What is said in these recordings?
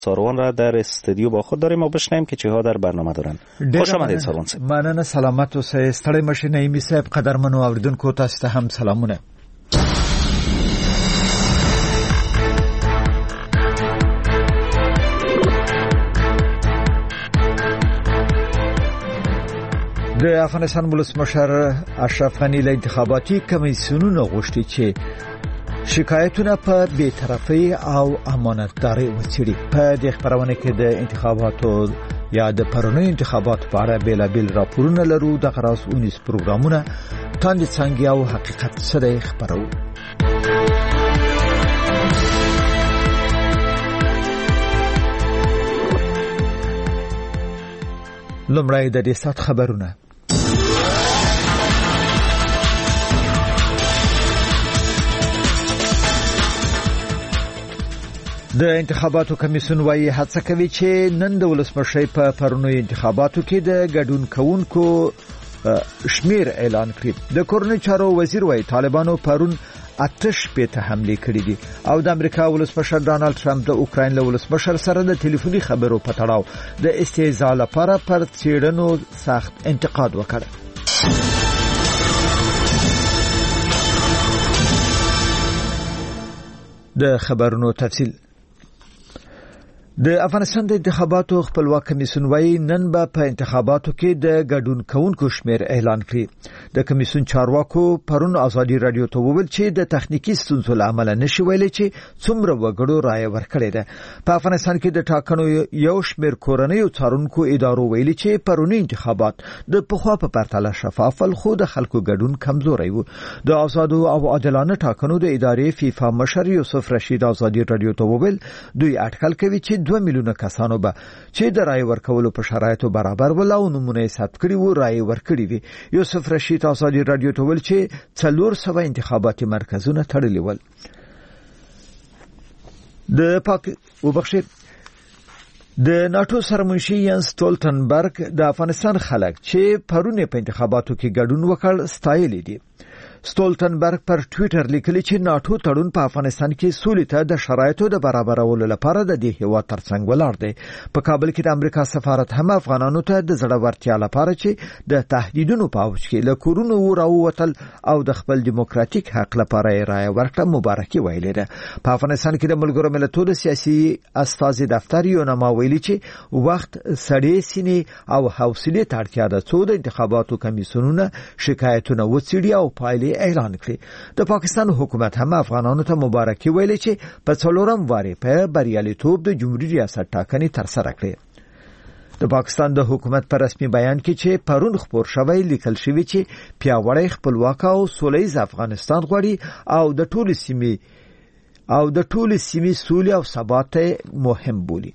ساروان را در استودیو با خود داریم و بشنویم که چه ها در برنامه دارن. خوش آمدید ساروان صاحب. مننه، سلامت اوسئ. ستړی مشه نعیمي صاحب. قدرمنو اوریدونکو تاسو ته هم سلامونه. د افغانستان ولسمشر اشرف غنی له انتخاباتي کمیسیونونو غوښتي چې شکایتونه په بی‌طرفۍ او امانتدارۍ وڅېړي. په دې خبرونه کې د انتخاباتو یا د پرونی انتخاباتو په اړه بیلابیل راپورونه لرو. د غراس 19 پروګرامونه تاند څنګه او حقیقت سره خبرو. لمړی د دې سات خبرونه. د انتخاباتو کمیسیون وايي هڅه کوي چې نن د ولسمشر په پرونی انتخاباتو کې د ګډون کوونکو شمیر اعلان کړي. د کورنۍ چارو وزیر وايي طالبانو پرون آتش په حمله کړې دي او د امریکا ولسمشر ډانلډ ټرمپ د اوکراین له ولسمشر سره د ټلیفوني خبرو په تړاو د استهزاء لپاره پر څېړنو سخت انتقاد وکړ. د خبرونو تفصیل. د افغانستان د انتخاباتو خپلواک کمیسیون وايي نن به په انتخاباتو کې د ګډون کوونکو شمیر اعلان کړي. د کمیسیون چارواکو پرون ازادي رادیو ته وویل چې د تخنیکی ستونزو لامل نشي ویلي چې څومره وګړو رائے ورکړي ده. په افغانستان کې د ټاکنو یو شمیر کورنۍ څارونکو ادارو ویلي چې پرونی انتخابات د پخوا په پرتله شفاف خو د خلکو ګډون کمزوري وو. د آزادو او عادلانه ټاکنو د ادارې فیفا مشر یوسف رشید ازادي رادیو ته وویل دوی اټکل کوي چې 2 میلیونه کسانو به چې د رائے ورکولو په شرایطو برابر ولاو نمونه ثبت کړي وو رائے ورکړي وي. یوسف رشید ازادي رادیو ته ویل چې 400 انتخاباتي مرکزونه تړلي ول. د ناتو سرمنشي ینس ستولتنبرګ د افغانستان خلک چې پرونه په انتخاباتو کې ګډون وکړ ستایلی دي. ستولتنبرګ پر ټوئیټر لیکلی چې ناتو تړون په افغانستان کې سولې ته د شرایطو د برابرولو لپاره د دې هیواد ترڅنګ ولاړ دی. په کابل کې د امریکا سفارت هم افغانانو ته د زړورتیا لپاره چې د تهدیدونو په اوج کې له کورونو راووتل او د خپل دیموکراتیک حق لپاره رائے ورکړه مبارکي ویلې ده. په افغانستان کې د ملګرو ملتونو سیاسي استازي دفتر یو نامه ویلي چې وخت سړې سینې او حوصله ته اړتیا ده څو د انتخاباتو کمیسیونونه شکایتونه وڅېړي او پایلې اعلان کړي. د پاکستان حکومت هم افغانانو ته مبارکي ویلي چې په څلورم واري په بریالیتوب د جمهوریت ریاست ټاکنې ترسره کړې. د پاکستان د حکومت پر رسمي بیان کې چې پرون خبر شوی لیکل شوی چې پیاوړی خپلواک او سولهییز افغانستان غواړي او د ټولې سیمې سولې او ثبات مهم بولي.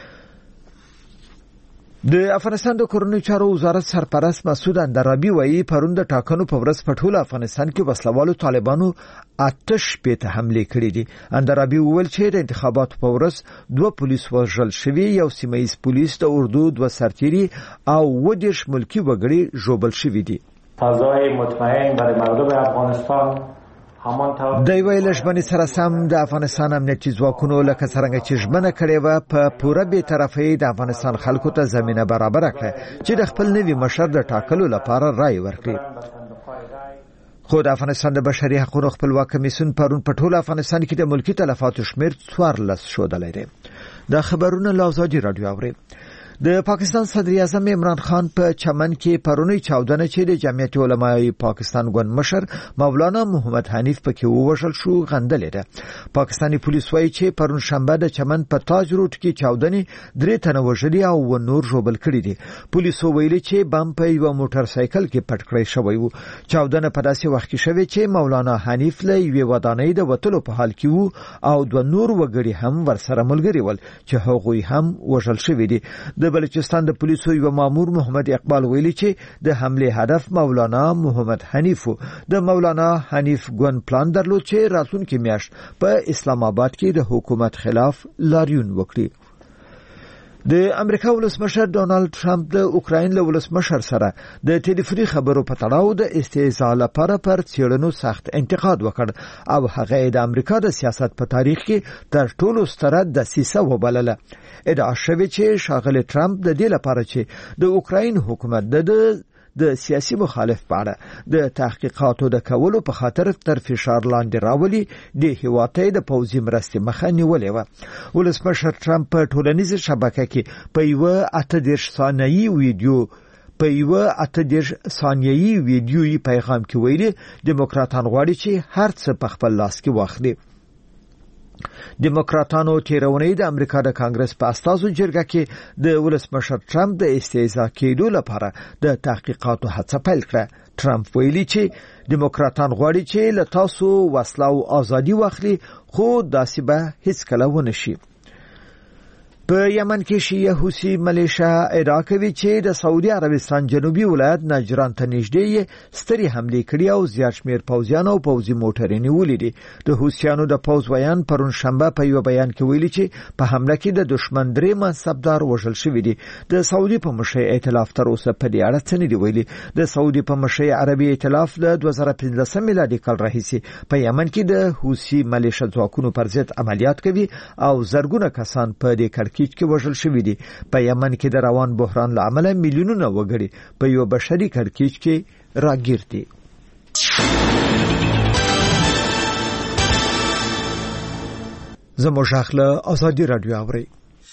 د افغانستان د کورنۍ چارو وزارت سرپرست مسعود اندرابي وایي پرون د ټاکنو په ورځ په ټول افغانستان کې وسلوالو طالبانو آتش په حمله کړې دي. اندرابي وویل چې د انتخاباتو په ورځ 2 پولیس وژل شوي، یو سیمه‌ییز پولیس د اردو 2 سرتیري او 20 ملکی وګړي ژوبل شوي دي. فضای مطمئن برای مردم افغانستان د ویل ژمنې سره سم د افغانستان امنیتي ځواکونو لکه څنګه چې ژمنه کړې و په پوره بی‌طرفۍ د افغانستان خلکو ته زمينه برابر کړه چې د خپل نوي مشر د ټاکلو لپاره رائے ورکړي. خو د افغانستان د بشري حقوقو خپلواک کمیسیون پرون په ټول افغانستان کې د ملکی تلفاتو شمیر 14 شودلې دي. د خبرونو لازادي رادیو اوري. د پاکستان صدر اعظم عمران خان په چمن کې پرونی چاودنه چې د جمعیت علماء پاکستان ګوند مشر مولانا محمد حنیف پکې ووژل شو غندلې ده. پاکستانی پولیس وایي چې پرون شنبه د چمن په تاج روډ کې چاودنې 3 تنه وژلي او نور ژوبل کړي دي. پولیسو ویلي چې بم په یو موټر سایکل کې پټ کړی شوی وو. چاودنه په داسې وخت کې شوې چې مولانا حنیف له یوې ودانۍ د وټلو په حال کې وو او 2 نور وګړي هم ورسره ملګري ول چې هغوی هم وژل شوی دي. د بلوچستان د پولیسو یو مامور محمد اقبال ویلي چې د حمله هدف مولانا محمد حنیف د مولانا حنیف ګوند پلان درلود چې راتلونکي میاشت په اسلام آباد کې د حکومت خلاف لاریون وکړي. د امریکا ولسمشر ډونالد ټرمپ د اوکراین له ولسمشر سره د ټلیفوني خبرو په تړاو د استهزاء لپاره پر څېړنو سخت انتقاد وکړ او هغه د امریکا د سیاست په تاریخ کې تر ټولو ستره دسیسه وبلله. ادعا شوې چې ښاغلی ټرمپ د دې لپاره چې د اوکراین حکومت د سیاسي مخالف په اړه د تحقیقاتو د کولو په خاطر تر فشار لاندې راولي د هیواد د پوځي مرستې مخه نیولې و. ولسمشر ټرمپ په ټولنیزه شبکه کې په یو 18 ثانیه‌یي ویډیویي پیغام کې ویلي دیموکراتان غواړي چې هر څه په خپل لاس کې واخلي. دیموکراتانو تیرونی د امریکا د کانګرس په استازو جرګه کې د ولسمشر ټرمپ د استهزاء کېدو لپاره د تحقیقاتو هڅه پیل کړه. ټرمپ ویلي چې دیموکراتان غواړي چې له تاسو وسله او ازادي واخلي، خو داسې به هیڅ کله ونه شي. په یمن کې شیعه حوثي ملیشیا ادعا کوي چې د سعودي عربستان جنوبي ولایت نجران ته نږدې ستري حمله کړې او زیات شمېر پوځیان او پوځي موټرې نیولې دي. د حوثیانو د پوځ ویان پرون شنبه په یو بیان کې ویلي چې په حمله کې د دشمن درې منصبدار وژل شوي دي. د سعودي په مشرۍ ائتلاف تر اوسه په دې اړه څه نه دی ویلي. د سعودي په مشرۍ عربي ائتلاف له 2015 میلادي کال راهیسې په یمن کې د حوثي ملیشیا ځواکونو پر ضد عملیات کوي او زرګونه کسان په دې کې وژل شوي دي. په یمن کې د روان بحران له امله میلیونونه وګړي په یو بشري کړکېچ کې راګیر دي. زموږ اخله ازادي رادیو اوري.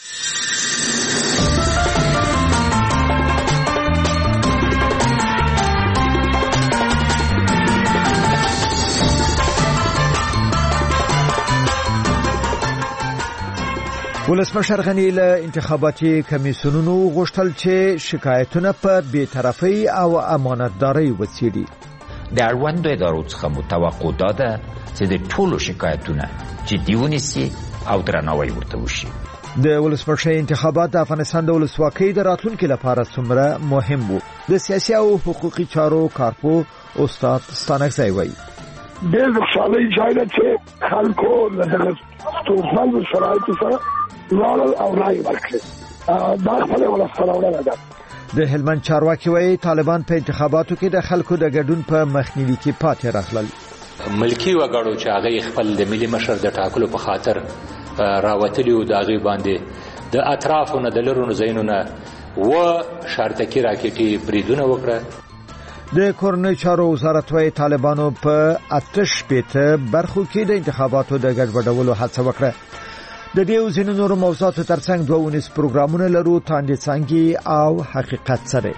ولسمشر غنی له انتخاباتي کمیسیونونو غوښتل چې شکایتونه په بی‌طرفۍ او امانتدارۍ وڅېړي. د اړوندو ادارو څخه متوقع ده چې د ټولو شکایتونه جدي ونیسي او درناوی ورته وشي. د ولسمشر انتخابات د افغانستان د ولسواکۍ د راتلونکي لپاره څومره مهم وو. د سیاسي او حقوقي چارو کارپو استاد ستانکزی وایي. د خوشحالۍ ځای ده چې خلکو له ستونزمنو شرایطو سره لارل او رای ورکړي. دا خپل ولسمشر ده. د هلمند چارواکي وایي طالبان په انتخاباتو کې د خلکو د ګډون په مخنیوي کې پاتې راغلل. ملکی وګړو چې هغه خپل د ملي مشر د ټاکلو په خاطر راوتلی او دغه باندې د اطرافونو د لرونو زینونه و شارتکی راکټي بریدونه وکړه. د کورنۍ چارو وزارت وايي طالبانو په آتش پیته برخو کې د انتخاباتو د ګډوډولو هڅه وکړه. د دې ځینو نورو موضوعاتو ترڅنګ 2 پروګرامونه لرو تاندې څنګه او حقیقت سره.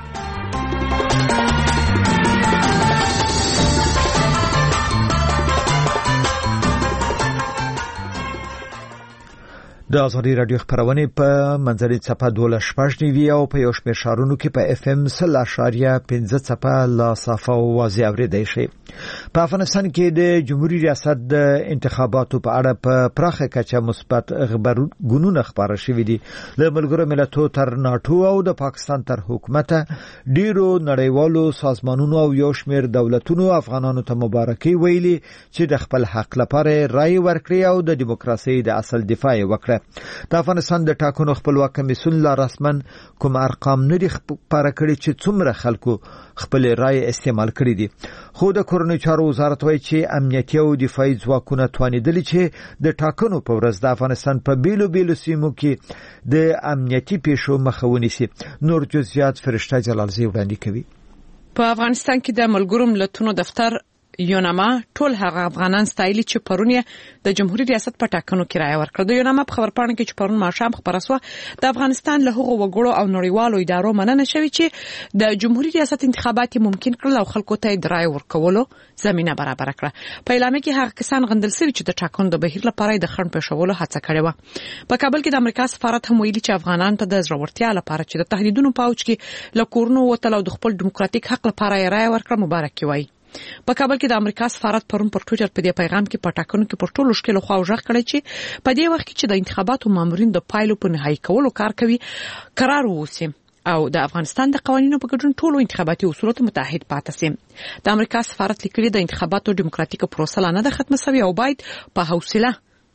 د ازادي رادیو خبرونه په منځنۍ صفحه 12 او په یو شمېر شارونو کې په اف ام 0.15 صفحه لا صفحه واضح اوریدای شي. په افغانستان کې د جمهوریت ریاست د انتخاباتو په اړه په پراخه کچه مثبت خبرونه خبره شوې دي. د ملګرو ملتونو تر ناتو او د پاکستان تر حکومت ډیرو نړیوالو سازمانونو او یو شمېر دولتونو افغانانو ته مبارکي ویلي چې د خپل حق لپاره رائے ورکړي او د دیموکراسي د اصل دفاع وکړي. د افغانستان د ټاکنو خپلواک کمیسیون لا رسمن کوم ارقام نه دي خبره کړي چې څومره خلکو خپل رائے استعمال کړي دي. خو د کورنۍ چارو وزارت وایي چې امنیتي او دفاعي ځواکونه توانیدل چې د ټاکنو په ورځ د افغانستان په بیلو سیمو کې د امنیتي پیښو مخه ونیسي. نور جزئیات فرشته جلالزی وړاندې کوي. په افغانستان کې د ملګرو ملتونو دفتر یوناما ټول هغه افغانان ستایلی چې پرونی د جمهوریت ریاست په ټاکنو کې رائے ورکړ. د یوناما په خبرپاڼه کې چې پرون ماښام خبره شوه د افغانستان له هغو وګړو او نړیوالو ادارو مننه شوې چې د جمهوریت ریاست انتخابات ممکن کړل او خلکو ته د رائے ورکولو زمينه برابر کړه. په اعلان کې هغه کسان غندل شوي چې د ټاکنو د بهیر لپاره د خنډ پېښولو هڅه کړې و. په کابل کې د امریکا سفارت هم ویلي چې افغانان ته د ضرورتیا لپاره چې د تهدیدونو په اوج کې له کورونو وتل او د خپل دیموکراتیک حق لپاره رائے ورکړه مبارکي وایي. په کابل کې د امریکا سفارت پرون پر ټویټر په دې پیغام کې په ټاکنو کې پر ټولو شکل خو ځخ کړی چې په دې وخت کې چې د انتخاباتو مامورین د پایلو په نهایی کولو کار کوي قرار ووسی او د افغانستان د قوانینو په ګډون ټولو انتخاباتي اصولو ته متحد پاتې سي. د امریکا سفارت لیکلي د انتخاباتو دیموکراتیک پروسه نه ده ختمه شوې او باید په حوصله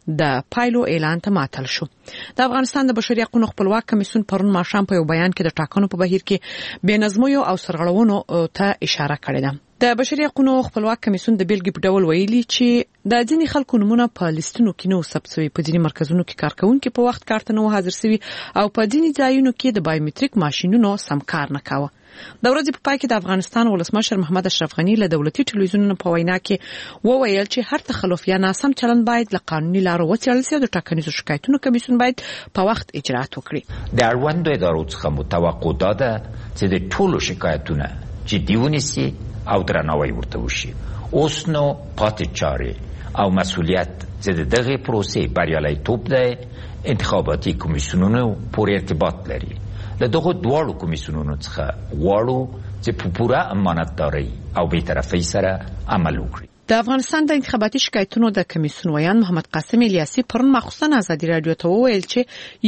د پایلو اعلان ته معطل شو. د افغانستان د بشري حقوقو خپلواک کمیسیون پرون ماښام په یو بیان کې د ټاکنو په بهیر کې بېنظمیو او سرغړونو ته اشاره کړې ده. د بشري حقوقو خپلواک کمیسیون د بیلګې په ډول ویلي چې د ځینې خلکو نمونه په لیستونو کې نو ثبت شوي، په ځینې مرکزونو کې کارکونکي په وخت کار ته نه حاضر شوي او په ځینې ځایونو کې د بایومټریک ماشینونو سم کار نه کاوه. د ورځې په پای کې د افغانستان ولسمشر محمد اشرف غنی له دولتي ټلویزیونونو په وینا کې وویل چې هر تخلف یا ناسم چلند باید له قانوني لارو وڅېړل شي او د ټاکنیزو شکایتونو کمیسیون باید په وخت اجرات وکړي. د اړوندو ادارو څخه متوقع ده چې د ټولو شکایتونه جدي ونیسي او درناوی ورته وشي. اوس نو پاتې چارې او مسؤلیت چې د دغه پروسې بریالیتوب د انتخاباتي کمیسیونونو پورې ارتباط لري. له دغه دواړو کمیسیونونو څخه غواړو چې په پوره امانتدارۍ او بی‌طرفۍ سره عمل وکړي. د افغانستان د انتخاباتي شکایتونو د کمیسیون ویان محمد قاسم الیاسی پرون مخصوصا ازادي رادیو ته وویل چې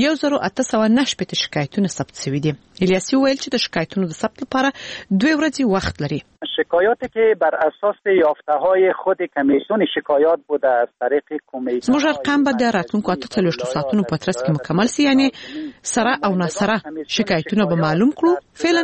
1809 شکایتونه ثبت شوي دي. الیاسی ویل چې د شکایتونو د ثبت لپاره 2 ورځې وخت لري. شکایاتی که بر اساس یافته‌های خود کمیسیون شکایات بوده از طریق کمیسیون زموږ ارقام به د راتلونکو 48 ساعتونو په ترڅ کې مکمل شي، یعنی سره او ناسره شکایتونه به معلوم کړو. فعلا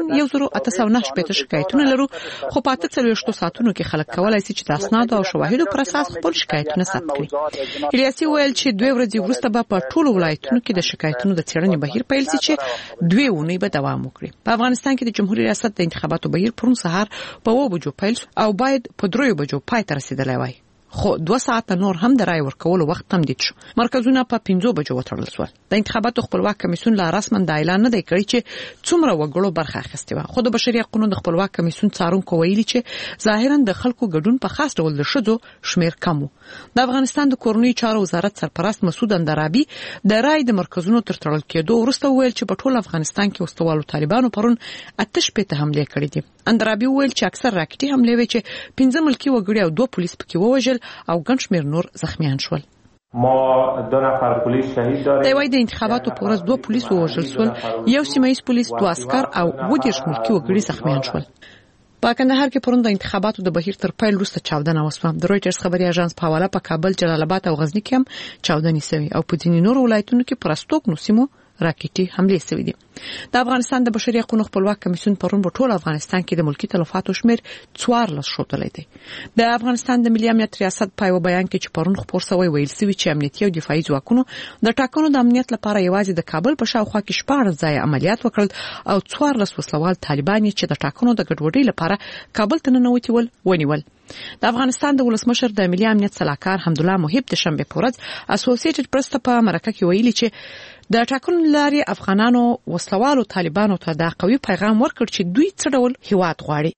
1809 شکایتونه لرو، خو په 48 ساعتونو کې خلک کولای شي چې د اسناد او شواهدو پر اساس خپل شکایتونه ثبت کړي. الیاسی ویل چې 2 ورځې وروسته به په ټولو ولایتونو کې د شکایتونو د څېړنې بهیر پیل شي چې 2 اونۍ به دوام وکړي. په افغانستان کې د جمهوریت ریاست د انتخاباتو بهیر پرون سهار په 9 بجو پیل او باید په 3 بجو پای ته رسیدلی وای، خو 2 ساعته نور هم د رای ورکولو وخت تمدید شو. مرکزونه په 5 بجو وتړل شول. د انتخاباتو خپلواک کمیسیون لا رسما د اعلان نه دی کړی چې څومره وګړو برخه اخیستې وه، خو د بشري حقوقو د خپلواک کمیسیون څارونکو ویلي چې ظاهرا د خلکو ګډون په خاص ډول د ښځو شمیر کم و. د افغانستان د کورنیو چارو وزارت سرپرست مسعود اندرابي د رای د مرکزونو تر تړل کېدو وروسته ویل چې په ټول افغانستان کې وسوالو طالبانو پرون 8 حمله کړې دي. اندرابي ویل چې اکثر راکټي حمله وی چې 15 ملکی وګړي او 2 پولیس پکې ووژل او ګڼ شمېر نور زخمیان شول. ما 2 نفر پولیس شهید داریم. د وای د انتخاباتو په ورځ 2 پولیس ووژل شول، 1 سیمه ییز پولیس، 2 عسكر او 20 ملکی وګړي زخمیان شول. په کندهار کې پرون د انتخاباتو د بهیر تر پیل وروسته چاودنه وسوه. د رويټرز خبري اژانس په حواله په کابل، جلال آباد او غزنی کې هم چاودنې شوې او په ځینې نورو ولایتونو کې پر استوګنو سیمو راکټي حمله شوې دي. د افغانستان د بشري حقوقو خپلواک کمیسیون پرون په ټول افغانستان کې د ملکی تلفاتو شمیر 14 شوتلی دی. د افغانستان د ملي امنیت ریاست په بیان کې چې پرون خبر شوی ویل شوی چې امنیتي او دفاعي ځواکونو د ټاکنو د امنیت لپاره یوازې د کابل په شاوخوا کې 14 ځای عملیات وکړل او 14 وسلوال طالبان چې د ټاکنو د ګډوډۍ لپاره کابل ته ننوتي ونیول. د افغانستان د ولسمشر د ملي امنیت صلاحکار حمدالله محب د شنبه په ورځ اسوسییټډ پریس ته په مرکه کې ویلي چې د ټاکنو لاري افغانانو وسلوالو طالبانو ته دا قوي پیغام ورکړ چې دوی څه ډول هیواد غواړي.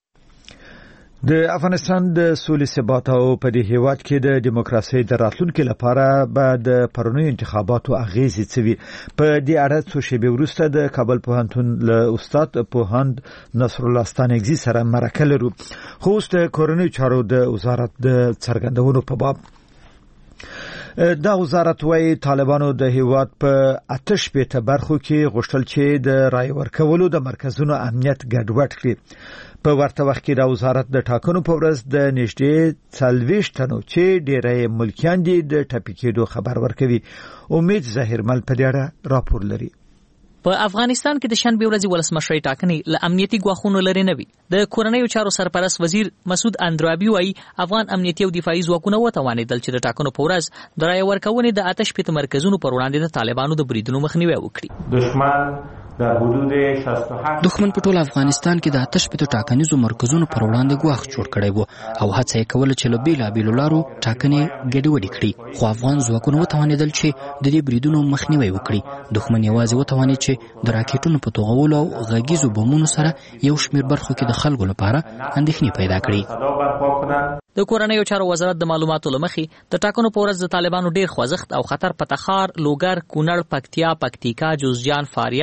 د افغانستان د سولې ثبات او په دې هیواد کې د دیموکراسي د راتلونکو لپاره به د پرونی انتخاباتو اغیزې څوي. په دې اړه څو شېبې وروسته د کابل پوهنتون له استاد پوهاند نصر الله ستانګزي سره مرکه لرو. خو اوس د کورنیو چارو د وزارت د څرګندونو په باب دا وزارت وايي طالبانو د هیواد په 8 برخو کې غوښتل چې د رای ورکولو د مرکزونو امنیت ګډوډ کړي. په ورته وخت کې د وزارت د ټاکنو په ورځ د نږدې 40 تنو چې ډېری ملکیان دي د ټاپي کېدو خبر ورکوي. امید ظاهرمل په دې اړه راپور لري. په افغانستان کې د شنبه ورځې ولسمشرۍ ټاکنې له امنیتي ګواښونو لري نه وي. د کورنیو چارو سرپرست وزیر مسعود اندرابي وايي افغان امنیتي او دفاعي ځواکونه وتوانېدل چې د ټاکنو په ورځ د رای ورکونې د 8 مرکزونو پر وړاندې د طالبانو د بریدونو مخنیوي وکړي. دشمن در حدود 68 دښمن په ټول افغانستان کې د 8 ټاکنیزو مرکزونو پر وړاندې ګواښ جوړ کړی وو او هڅه یې کوله چې له بیلابیلو لارو ټاکنې ګډوډې کړي، خو افغان ځواکونه وتوانېدل چې د دې بریدونو مخنیوي وکړي. دښمن یوازې وتوانېد چې د راکټونو په توغولو او غږیزو بمونو سره یو شمېر برخو کې د خلکو لپاره اندېښنې پیدا کړي. د کورنیو چارو وزارت د معلوماتو لمخې د ټاکنو په ورځ د طالبانو ډیر خوځښت او خطر په تخار، لوګر، کونړ، پکتیا، پکتیکا، جوزجان، فاریاب،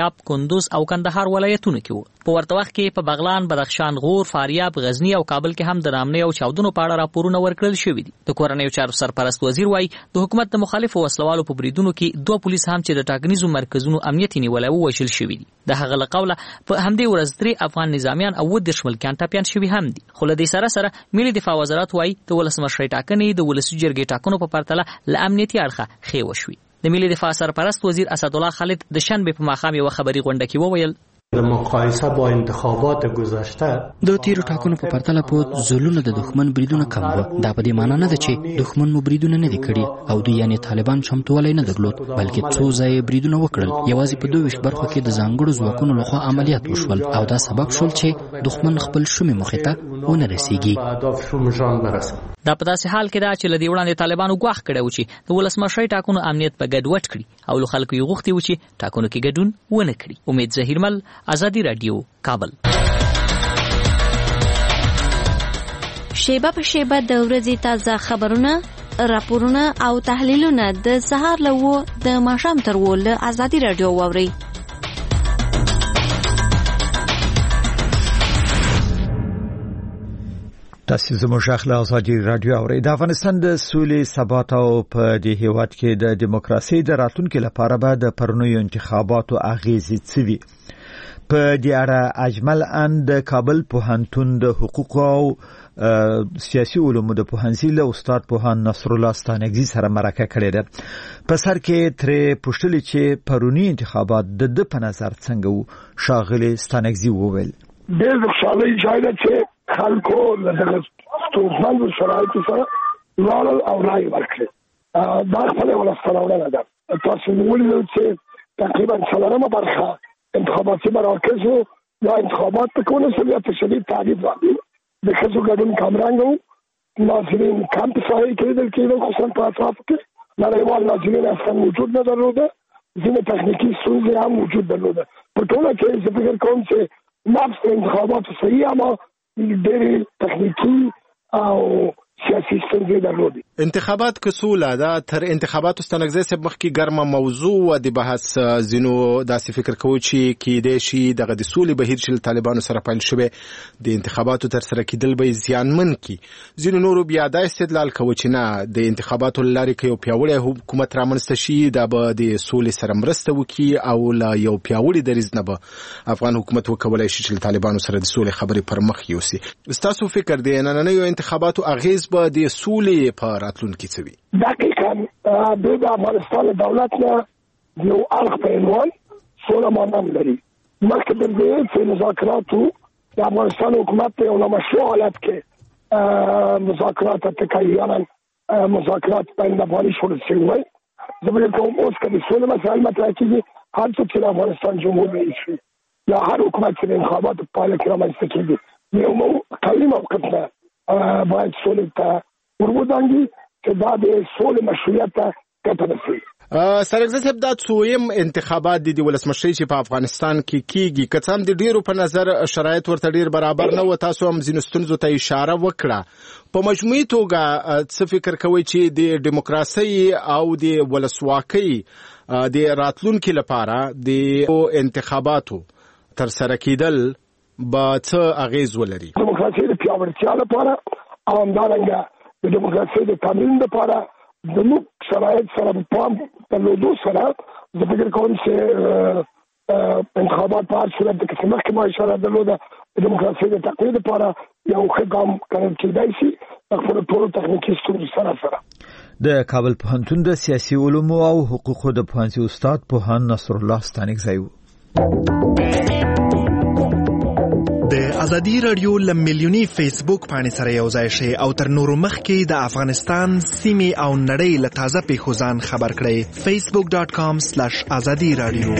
کندوز او کندهار ولایتونو کې وو. په ورته وخت کې په بغلان، بدخشان، غور، فاریاب، غزنی او کابل کې هم د نامنې او چاودنو په اړه راپورونه ورکړل شوي دي. د کورنیو چارو سرپرست وزیر وایي د حکومت د مخالفو وسلوالو په بریدونو کې 2 پولیس هم چې د ټاکنیزو مرکزونو امنیت نیولای وو وژل شوي دي. د هغه له قوله په همدې ورځ 3 افغان نظامیان او 10 ملکیان ټپیان شوي هم دي. خو له دې سره ملي دفاع وزارت وایي د ولسمشر ټاکنې د ولسي جرګې ټاکنو په پرتله له امنیتي اړخه ښې وشوي. د ملي دفاع سرپرست وزیر اسدالله خالد د شنبه په ماښام یو خبري غونډه کې وویل د مقایسه با انتخابات گذشته د تیرو ټاکنو په پرتله په ځلونو د دښمن بریدونه کم وو. دا په دې معنی نه ده چې دښمن مو بریدونه نه دي کړي او دوی یعنی طالبان چمتووالی نه درلود، بلکې څو ځای بریدونه وکړل. یوازې په 22 برخو کې د ځانګړو ځواکونو لخوا عملیات وشول او دا سبب شول چې دښمن خپل شومې موخې ته ونه رسیږي. دا په داسې حال کې ده چې لدی وړاندې طالبانو ګواښ کړی و چې د ولسمشر ټاکنو امنیت په ګډوډ کړي او له خلکو یې غوښتي و چې ټاکنو کې ګډون ونه کړي. امید ظهیرمل، ازادي رادیو، کابل. شیبه په شیبه د ورځې تازه خبرونه، راپورونه او تحلیلونه د سهار له 9 د ماښام تر 10 له ازادي رادیو واورئ. تاسو زموږ خپل ازادي رادیو اورئ. د افغانستان د سولې، ثبات او په دې هیواد کې د دیموکراسي د راتلونکو لپاره به د پرونیو انتخاباتو اغیزې څوي. په دې اړه اجمل ان د کابل پوهنتون د حقوق او سیاسي علومو د پوهنځي له استاد پوهان نصر الله ستانکزي سره مرکه کړې ده. په سر کې ترې پوښتنه چې پرونی انتخابات د په نظر څنګه وو. شاغلي ستانکزي وویل ډېر خوشالي ځای چې خلکو له ستونزمنو شرایطو سره لاړل او رای ورکړل. دا خپل ولستانونه ده. تاسو ولیدل چې تقریبا څلورمه برخه انتخاباتي مراکز یا انتخابات په کومه سلیت شدید تعریف راغلي. د خصوصي ګډون کامرانګ وو، ناظرین کمپ صحیح کېدل خصوصا په اطراف کې نړیوال ناظرین اصلا موجود نه درلوده، ځینې تخنیکی ستونزې هم موجود درلوده. په ټوله کې زه فکر کوم چې نفس انتخابات صحیح اما ډېر تخنیکی او سیاسي ستونزې درلودې. انتخابات کسوله دا تر انتخاباتو ستنګزې سب مخ کې ګرمه موضوع و د بحث زینو داسې فکر کوي چې کې د شي دغه د سولې بهیر چې طالبانو سره پیل شوه د انتخاباتو تر سره کېدل به زیانمن کی. زینو نور بیا د استدلال کوي چې نه د انتخاباتو لارې کې یو پیاوړی حکومت رامنځته شي دا به د سولې سره مرسته وکړي او لا یو پیاوړی دریځ نه به افغان حکومت وکولای شي چې طالبانو سره د سولې خبرې پر مخ یوسي. تاسو فکر دی نن یو انتخاباتو اغیز به د سولې په راتلونکي څه وي؟ دقیقاً د افغانستان دولت نه یو اړخ په عنوان سوله مانم لري. مخکې د دې چې مذاکراتو د افغانستان حکومت په یو نامشروع حالت کې مذاکرات تکایانا مذاکرات بین افغاني شورا شوي وای. زه به کوم اوس کې د سولې مسایل مطرح کیږي. هر څوک چې افغانستان جمهور رئیس وي یا هر حکومت چې د انتخاباتو په پایله کې رامنځته کیږي یو قوي موقف نه باید سولې ته ورودانګي چې دا د سولې مشروعیت ته ګټه رسوي. سرګزه صاحب دا څویم انتخابات د ولسمشر چې په افغانستان کې کیږي که څه هم د ډیرو په نظر شرایط ورته ډیر برابر نه و. تاسو هم ځینو ستونزو ته اشاره وکړه. په مجموعي توګه څه فکر کوئ چې د دیموکراسي او د ولسواکۍ د راتلونکو لپاره د انتخاباتو تر سره کېدل به څه اغیز ولري؟ دیموکراسي د پیاوړتیا لپاره او همدارنګه د دیموکراسي د تامین لپاره د موږ شرایط سره په پام درلودو سره زه فکر کوم چې انتخابات په هر صورت کې چې مخکې ما اشاره درلوده د دیموکراسي د تقویې لپاره یو ښه ګام ګڼل کېدای شي خپل ټولو تخنیکي ستونزو سره. د کابل پوهنتون د سیاسي علومو او حقوقو د پوهنځي استاد پوهان نصر الله ستانکزي و. د ازادي رادیو لملیونی فیسبوک باندې سره یو ځای شي او تر نورو مخکې د افغانستان سیمې او نړۍ له تازه پیښو ځان خبر کړئ. facebook.com/azadi radio.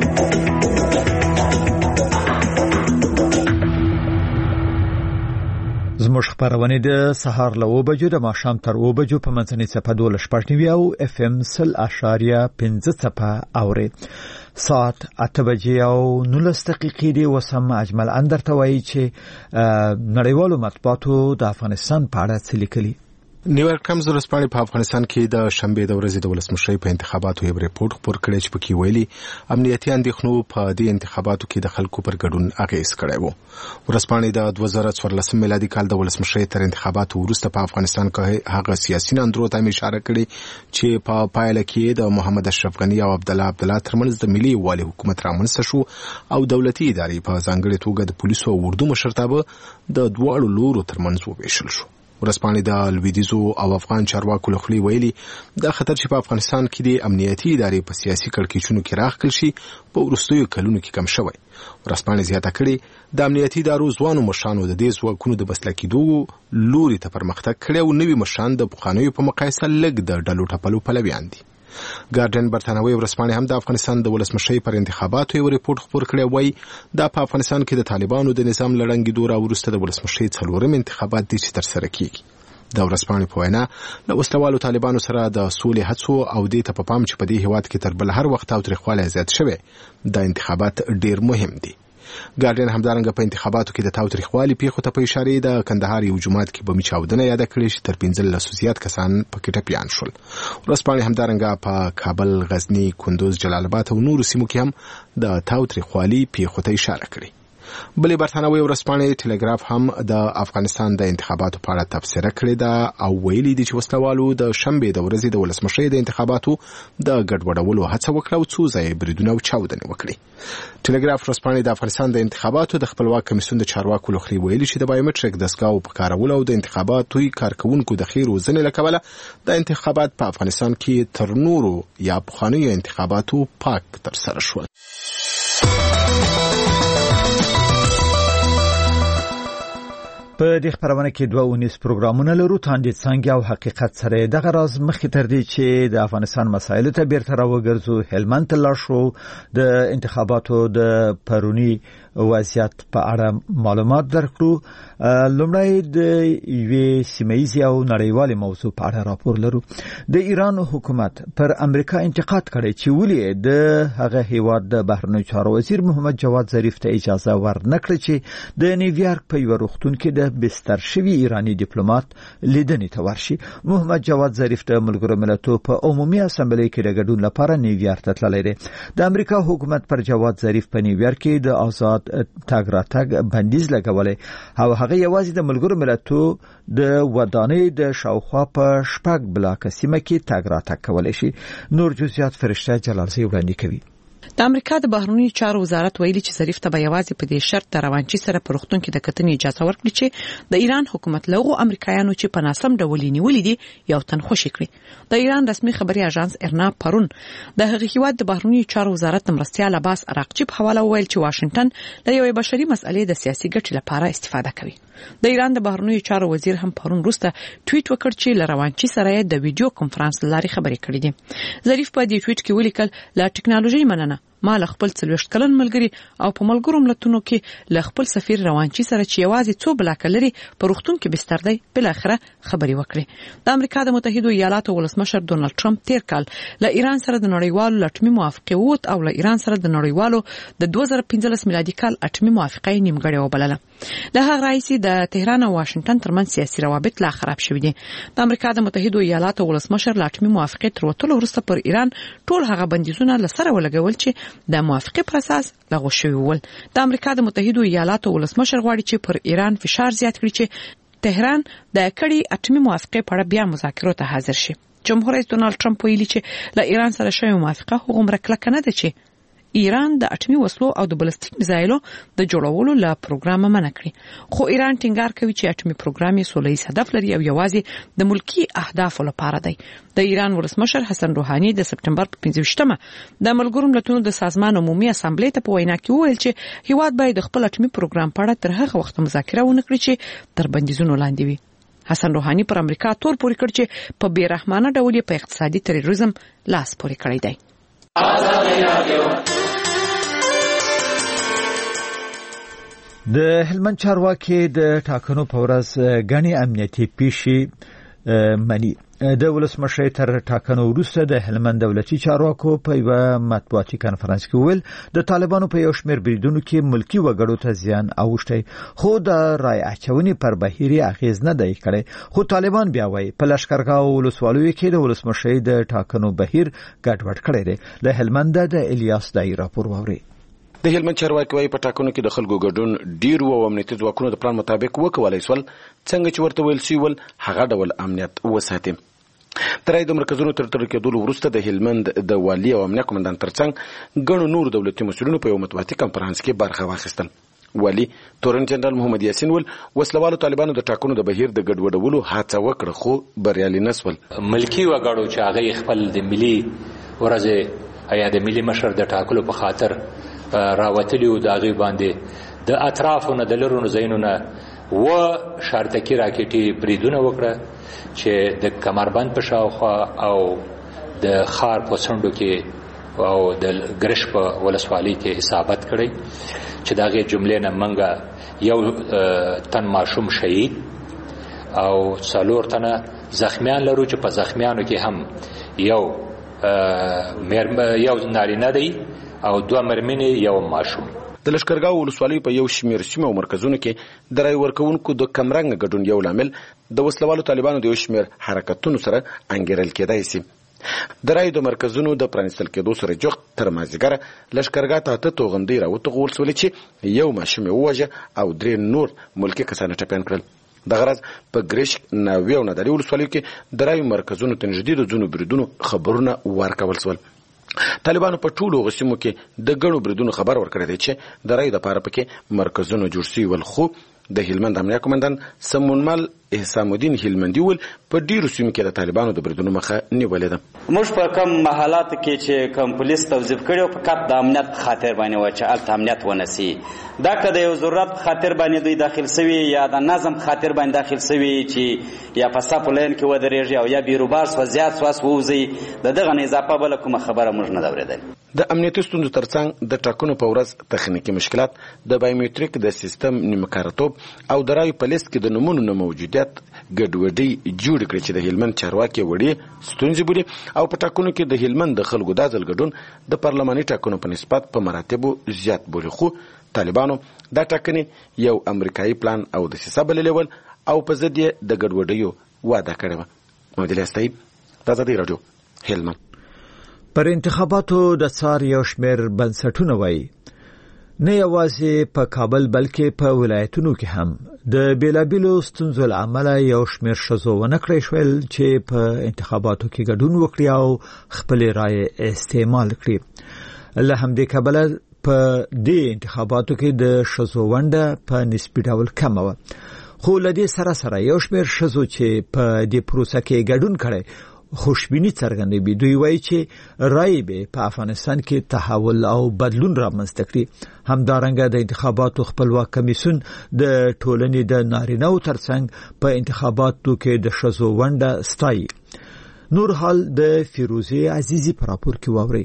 زموږ خبرونه د سهار له 9 بجو د ماښام تر 9 بجو په منځنۍ صفه 12.9 او FM 0.5 صفه اوري. ساعت 8 بجې او 19 دقیقې دی. وسم اجمل اندر ته وایي چې نړیوالو مطبوعاتو د افغانستان په اړه څه لیکلي. نیویارک ټایمز ورځپاڼې په افغانستان کې د شنبې د ورځې د ولسمشرۍ په انتخاباتو یو ریپورت خپور کړی چې پکې ویلي امنیتي اندېښنو په دې انتخاباتو کې د خلکو پر ګډون اغېز کړی و. ورځپاڼې د 2014 میلادي کال د ولسمشرۍ تر انتخاباتو وروسته په افغانستان کې هغه سیاسي ناندرو ته اشاره کړې چې په پایله کې د محمد اشرف غني او عبدالله ترمنځ د ملي یووالي حکومت رامنځته شو او دولتي ادارې په ځانګړې توګه د پولیسو او اردو مشرتابه د دواړو لورو ترمنځ وویشل شو. ورځپاڼې د لویدیځو او افغان چارواکو له خولې ویلي دا خطر چې په افغانستان کې د امنیتي ادارې په سیاسي کړکېچونو کې راخکل شي په وروستیو کلونو کې کم شوی. ورځپاڼې زیاته کړې د امنیتي ادارو ځوانو مشرانو د دې ځواکونو د بسله کېدو لوري ته پرمختګ کړی او نوي مشران د پخوانیو په مقایسه لږ د ډلو ټپلو پلویان دي. ګارډین برتانوي ورځپاڼې هم د افغانستان د ولسمشرۍ پر انتخاباتو یو ریپورت خپور کړی وای دا په افغانستان کې د طالبانو د نظام لړنګېدو راوروسته د ولسمشرۍ څلورم انتخابات دي چې ترسره کیږي. د ورځپاڼې په وینا له وسلوالو طالبانو سره د سولې هڅو او دې ته په پام چې په دې هیواد کې تر بل هر وخت تاوتریخوالی زیات شوی د انتخابات ډیر مهم دي. ګارډین همدارنګه په انتخاباتو کې د تاوتریخوالي پیښو ته په اشاره د کندهار یو جماعت کې بمي چاودنه یاد کړې چې تر 15 زیات کسان پکې ټپیان شول. ورځپاڼې همدارنګه په کابل، غزنی، کندوز، جلال آباد او نورو سیمو کې هم د تاوتریخوالي پیښو ته اشاره کړې. بلې برتانوي ورځپاڼې ټلګراف هم د افغانستان د انتخاباتو په اړه تبصره کړې ده او ویلي دي چې وسلوالو د شنبې د ورځې د ولسمشرۍ د انتخاباتو د ګډوډولو هڅه وکړه او څو ځایه بریدونه او چاودنې وکړې. ټلګراف ورځپاڼې د افغانستان د انتخاباتو د خپلواک کمیسیون د چارواکو له خوا ویلي چې د بایومټریک دستګاو په کارولو او د انتخاباتو کارکونکو د خیر وزنې له کبله د انتخابات په افغانستان کې تر نورو یا پخوانیو انتخاباتو پاک ترسره شول. په دې خبرونه کې دوه ونیس پروګرامونه لرو تاندې څنګه او حقیقت سره دغه راز مخې تر دې چې د افغانستان مسایل ته بیرته راوګرځو هلمند ته لاړ شو د انتخاباتو د پرونی وضعیت په اړه معلومات درکړو. لومړی د یوې سیمه‌ایزې او نړیوالې موضوع په اړه راپور لرو. د ایران حکومت پر امریکا انتقاد کړی چې ولې د هغه هیواد د بهرنیو چارو وزیر محمد جواد ظریف ته اجازه ورنکړه چې د نیویارک په یو روغتون کې د بستر شوی ایرانی ډیپلوماټ لیدنې ته ورشي. محمد جواد ظریف د ملګرو ملتونو په عمومي اسامبلې کې د ګډون لپاره نیویارک ته تللی دی. د امریکا حکومت پر جواد ظریف په نیویارک کې د آزاد تګ راتګ بندیز لګولې او هغه یوازې د ملګرو ملتونو د ودانۍ د شاوخوا په شپږ بلاک سیمه کې تګ راتګ کولای شي. نور جزئیات فرشته جلالزی وړاندې کوي. د امریکا د بهرنیو چارو وزارت ویلي چې ظریف ته به یوازې په دې شرط د روانچي سره په روغتون کې د کتنې اجازه ورکړي چې د ایران حکومت لغو امریکایانو چې په ناسم ډول نیولې دي یو تن خوشی کړي. د ایران رسمي خبري اژانس ارنا پرون د هغه هیواد د بهرنیو چارو وزارت مرستيال عباس عراقچي په حواله ویل چې واشنگټن د یوې بشري مسئلې د سیاسي ګټې لپاره استفاده کوي. د ایران د بهرنیو چارو وزیر هم پرون وروسته ټویټ وکړ چې لروانچي سره د ویډیو کانفرنس لاري خبرې کړې دي. ظریف په دې ټویټ کې ولیکل لا ټکنالوژي مننه ما له خپل 40 کلن ملګری او په ملګرو ملتونو کې له خپل سفیر روانچي سره چې یوازې څو بلاک لري په روغتون کې بستر دی بل اخره خبري وکړي. د امریکا د متحده ایالاتو ولسمشر ډونالد ټرمپ تیر کال له ایران سره د نړیوالو لټمي موافقه ووت او له ایران سره د نړیوالو د 2015 میلادي کال اټمي موافقه نیمګړې وبلله. له هغه راځي د تهران او واشنگټن ترمنځ سیاسي روابط لا خراب شوي دي. د امریکا د متحده ایالاتو ولسمشر لاټمي موافقه تر وټولو وروسته پر ایران ټول هغه بندیزونه لسره ولګول چې د موافقه پر اساس لغوه شوی ول. د امریکا د متحده ایالاتو ولسمشر غواړي چې پر ایران فشار زیات کړي چې تهران د کړي اټمي موافقه په اړه بیا مذاکرات ته حاضر شي. جمهور رئیس ډونالد ټرمپ ویلي چې له ایران سره شوی موافقه هغومره کلکه نه ده چې ایران د اټمي وسلو او د بلستیک میزایلو د جوړولو له پروګرام منع کړي. خو ایران ټینګار کوي چې اټمي پروګرام یې سولهییز هدف لري او یوازې د ملکی اهدافو لپاره دی. د ایران ولسمشر حسن روحاني د سپټمبر په 15مه د ملګرو ملتونو د سازمان عمومي اسامبلې ته په وینا کې وویل چې هیواد باید د خپل اټمي پروګرام په اړه تر هغه وخت مذاکره ونه کړي چې تر بندیزونو لاندې وي. حسن روحاني پر امریکا تور پوري کړ چې په بیرحمانه ډول په اقتصادي تروریزم لاس پوري کړی دی. د هلمند چارواکي د ټاکنو په ورځ غني امنیتي پیښې مني. د ولسمشر تر ټاکنو وروسته د هلمند دولتي چارواکو په یو مطبوعاتي کانفرنس کې ویل د طالبانو په یو شمېر بریدونو کې ملکی وګړو ته زیان اوښتی خو د رای اچونې پر بهیر اغیز نه دی کړی خو طالبان بیا وايي په لشکرګاه ولسوالیو کې د ولسمشر د ټاکنو بهیر ګډوډ کړی دی له هلمند د الیاس دای راپور واوري د هلمند چارواکي وايي په ټاکنو کې د خلکو ګډون ډیر و امنیتي ځواکونو د پلان مطابق وکولای سول څنګه چې ورته ویل شوی هغه ډول امنیت وساتي. ترای د مرکزونو تر کېدلو وروسته د هلمند د والي او امنیه کمانډان ترڅنګ ګڼو نور دولتي مسؤلینو په یو مطبوعاتي کنفرانس کې برخه واخیستل. والي تورن جنرال محمد یاسین ول وسلوالو طالبانو د ټاکنو د بهیر د ګډوډولو هڅه وکړه خو بریالي نسول. ملکی وګړو چې هغه خپل د ملي ورځ یا د ملي مشر د ټاکلو په خاطر راوتلی او د هغې باندې د اطرافونو د لرونو ځایونو و شارتکي راکټي بریدونه وکړه چې د کمربند په شاوخوا او د ښار په څنډو کې او د ګرش په ولسوالۍ کې اصابت کړی چې د هغې جملې نه موږ یو تن ماشوم شهید او 4 تنه زخمیان لرو چې په زخمیانو کې هم یو نارینه دی او 2 مېرمنې یو ماشوم. د لشکرګاه ولسوالۍ په یو شمېر سیمو او مرکزونو کې د رای ورکوونکو د کمرنګ ګډون یو لامل د وسلوالو طالبانو د یو شمېر حرکتونو سره انګیرل کېدای شي. د رای د مرکزونو د پرانیستل کېدو سره جوخت تر مازدیګره لشکرګاه ته توغندۍ راوتغول سول چې یو ماشوم ووژه او 3 نور ملکي کسان ټپیان کړل. د غرض په ګریش ناوی او نداري ولسوالیو کې د رای مرکزونو ته نږدې د ځینو بریدونو خبرونه ورکول سول. طالبانو په ټولو غسیمو کې د ګڼو بریدونو خبر ورکړی دی چې د رای د پاره پکې مرکزونو جوړ شوي ول خو د هلمند امنیه کمانډان سمونمل احسان الدین هلمندي ول په ډیرو سیمو کې د طالبانو د بریدونو مخه نیولې ده. موږ په کوم محلات کې چې کوم پولیس توظیف کړي په کاپ د امنیت خاطر باندې و چې الته امنیت ونسی دا که د یو ضرورت خاطر باندې دوی داخل سوي یا د نظم خاطر باندې داخل سوي چې یا په صف لین کې ودرېږي او یا بیروبار سو زیات سواس ووځي دغه نه اضافه بل کومه خبره موږ نه اورېدل. د امنیتي ستونزو ترڅنګ د ټاکنو په ورځ تخنیکي مشکلات د بایومټریک د سیستم نیمکارتوب او د رای په لیست کې د نمونو نه موجودیت ګډوډي جوړ کړي چې د هلمند چارواکي وړي ستونزې بولي او په ټاکنو کې د هلمند د خلکو د ځل ګډون د پارلماني ټاکنو په نسبت په مراتبو زیات بولي خو طالبانو دا ټاکنې یو امریکایي پلان او د سیسه بللې ول او په ضد یې د ګډوډیو وعده کړې وه. محمد الیاس طیب د ازادي راډیو هلمند. پر انتخاباتو د څار یو شمېر بنسټونه وایي نه یوازې په کابل بلکې په ولایتونو کې هم د بیلابیلو ستونزو له امله یو شمېر ښځو ونه کړی شول چې په انتخاباتو کې ګډون وکړي او خپلې رایې استعمال کړي. له همدې کبله په دې انتخاباتو کې د ښځو ونډه په نسبي ډول کمه وه خو له دې سره یو شمېر ښځو چې په دې پروسه کې ګډون کړی خوشبینی څرګندوي. دوی وایي چې رای به په افغانستان کې تحول او بدلون رامنځته کړي. همدارنګه د انتخاباتو خپلواک کمیسیون د ټولنې د نارینه‌و ترڅنګ په انتخاباتو کې د ښځو ونډه ستایي. نور حال د فیروزه عزیزی پر راپور کې واوري.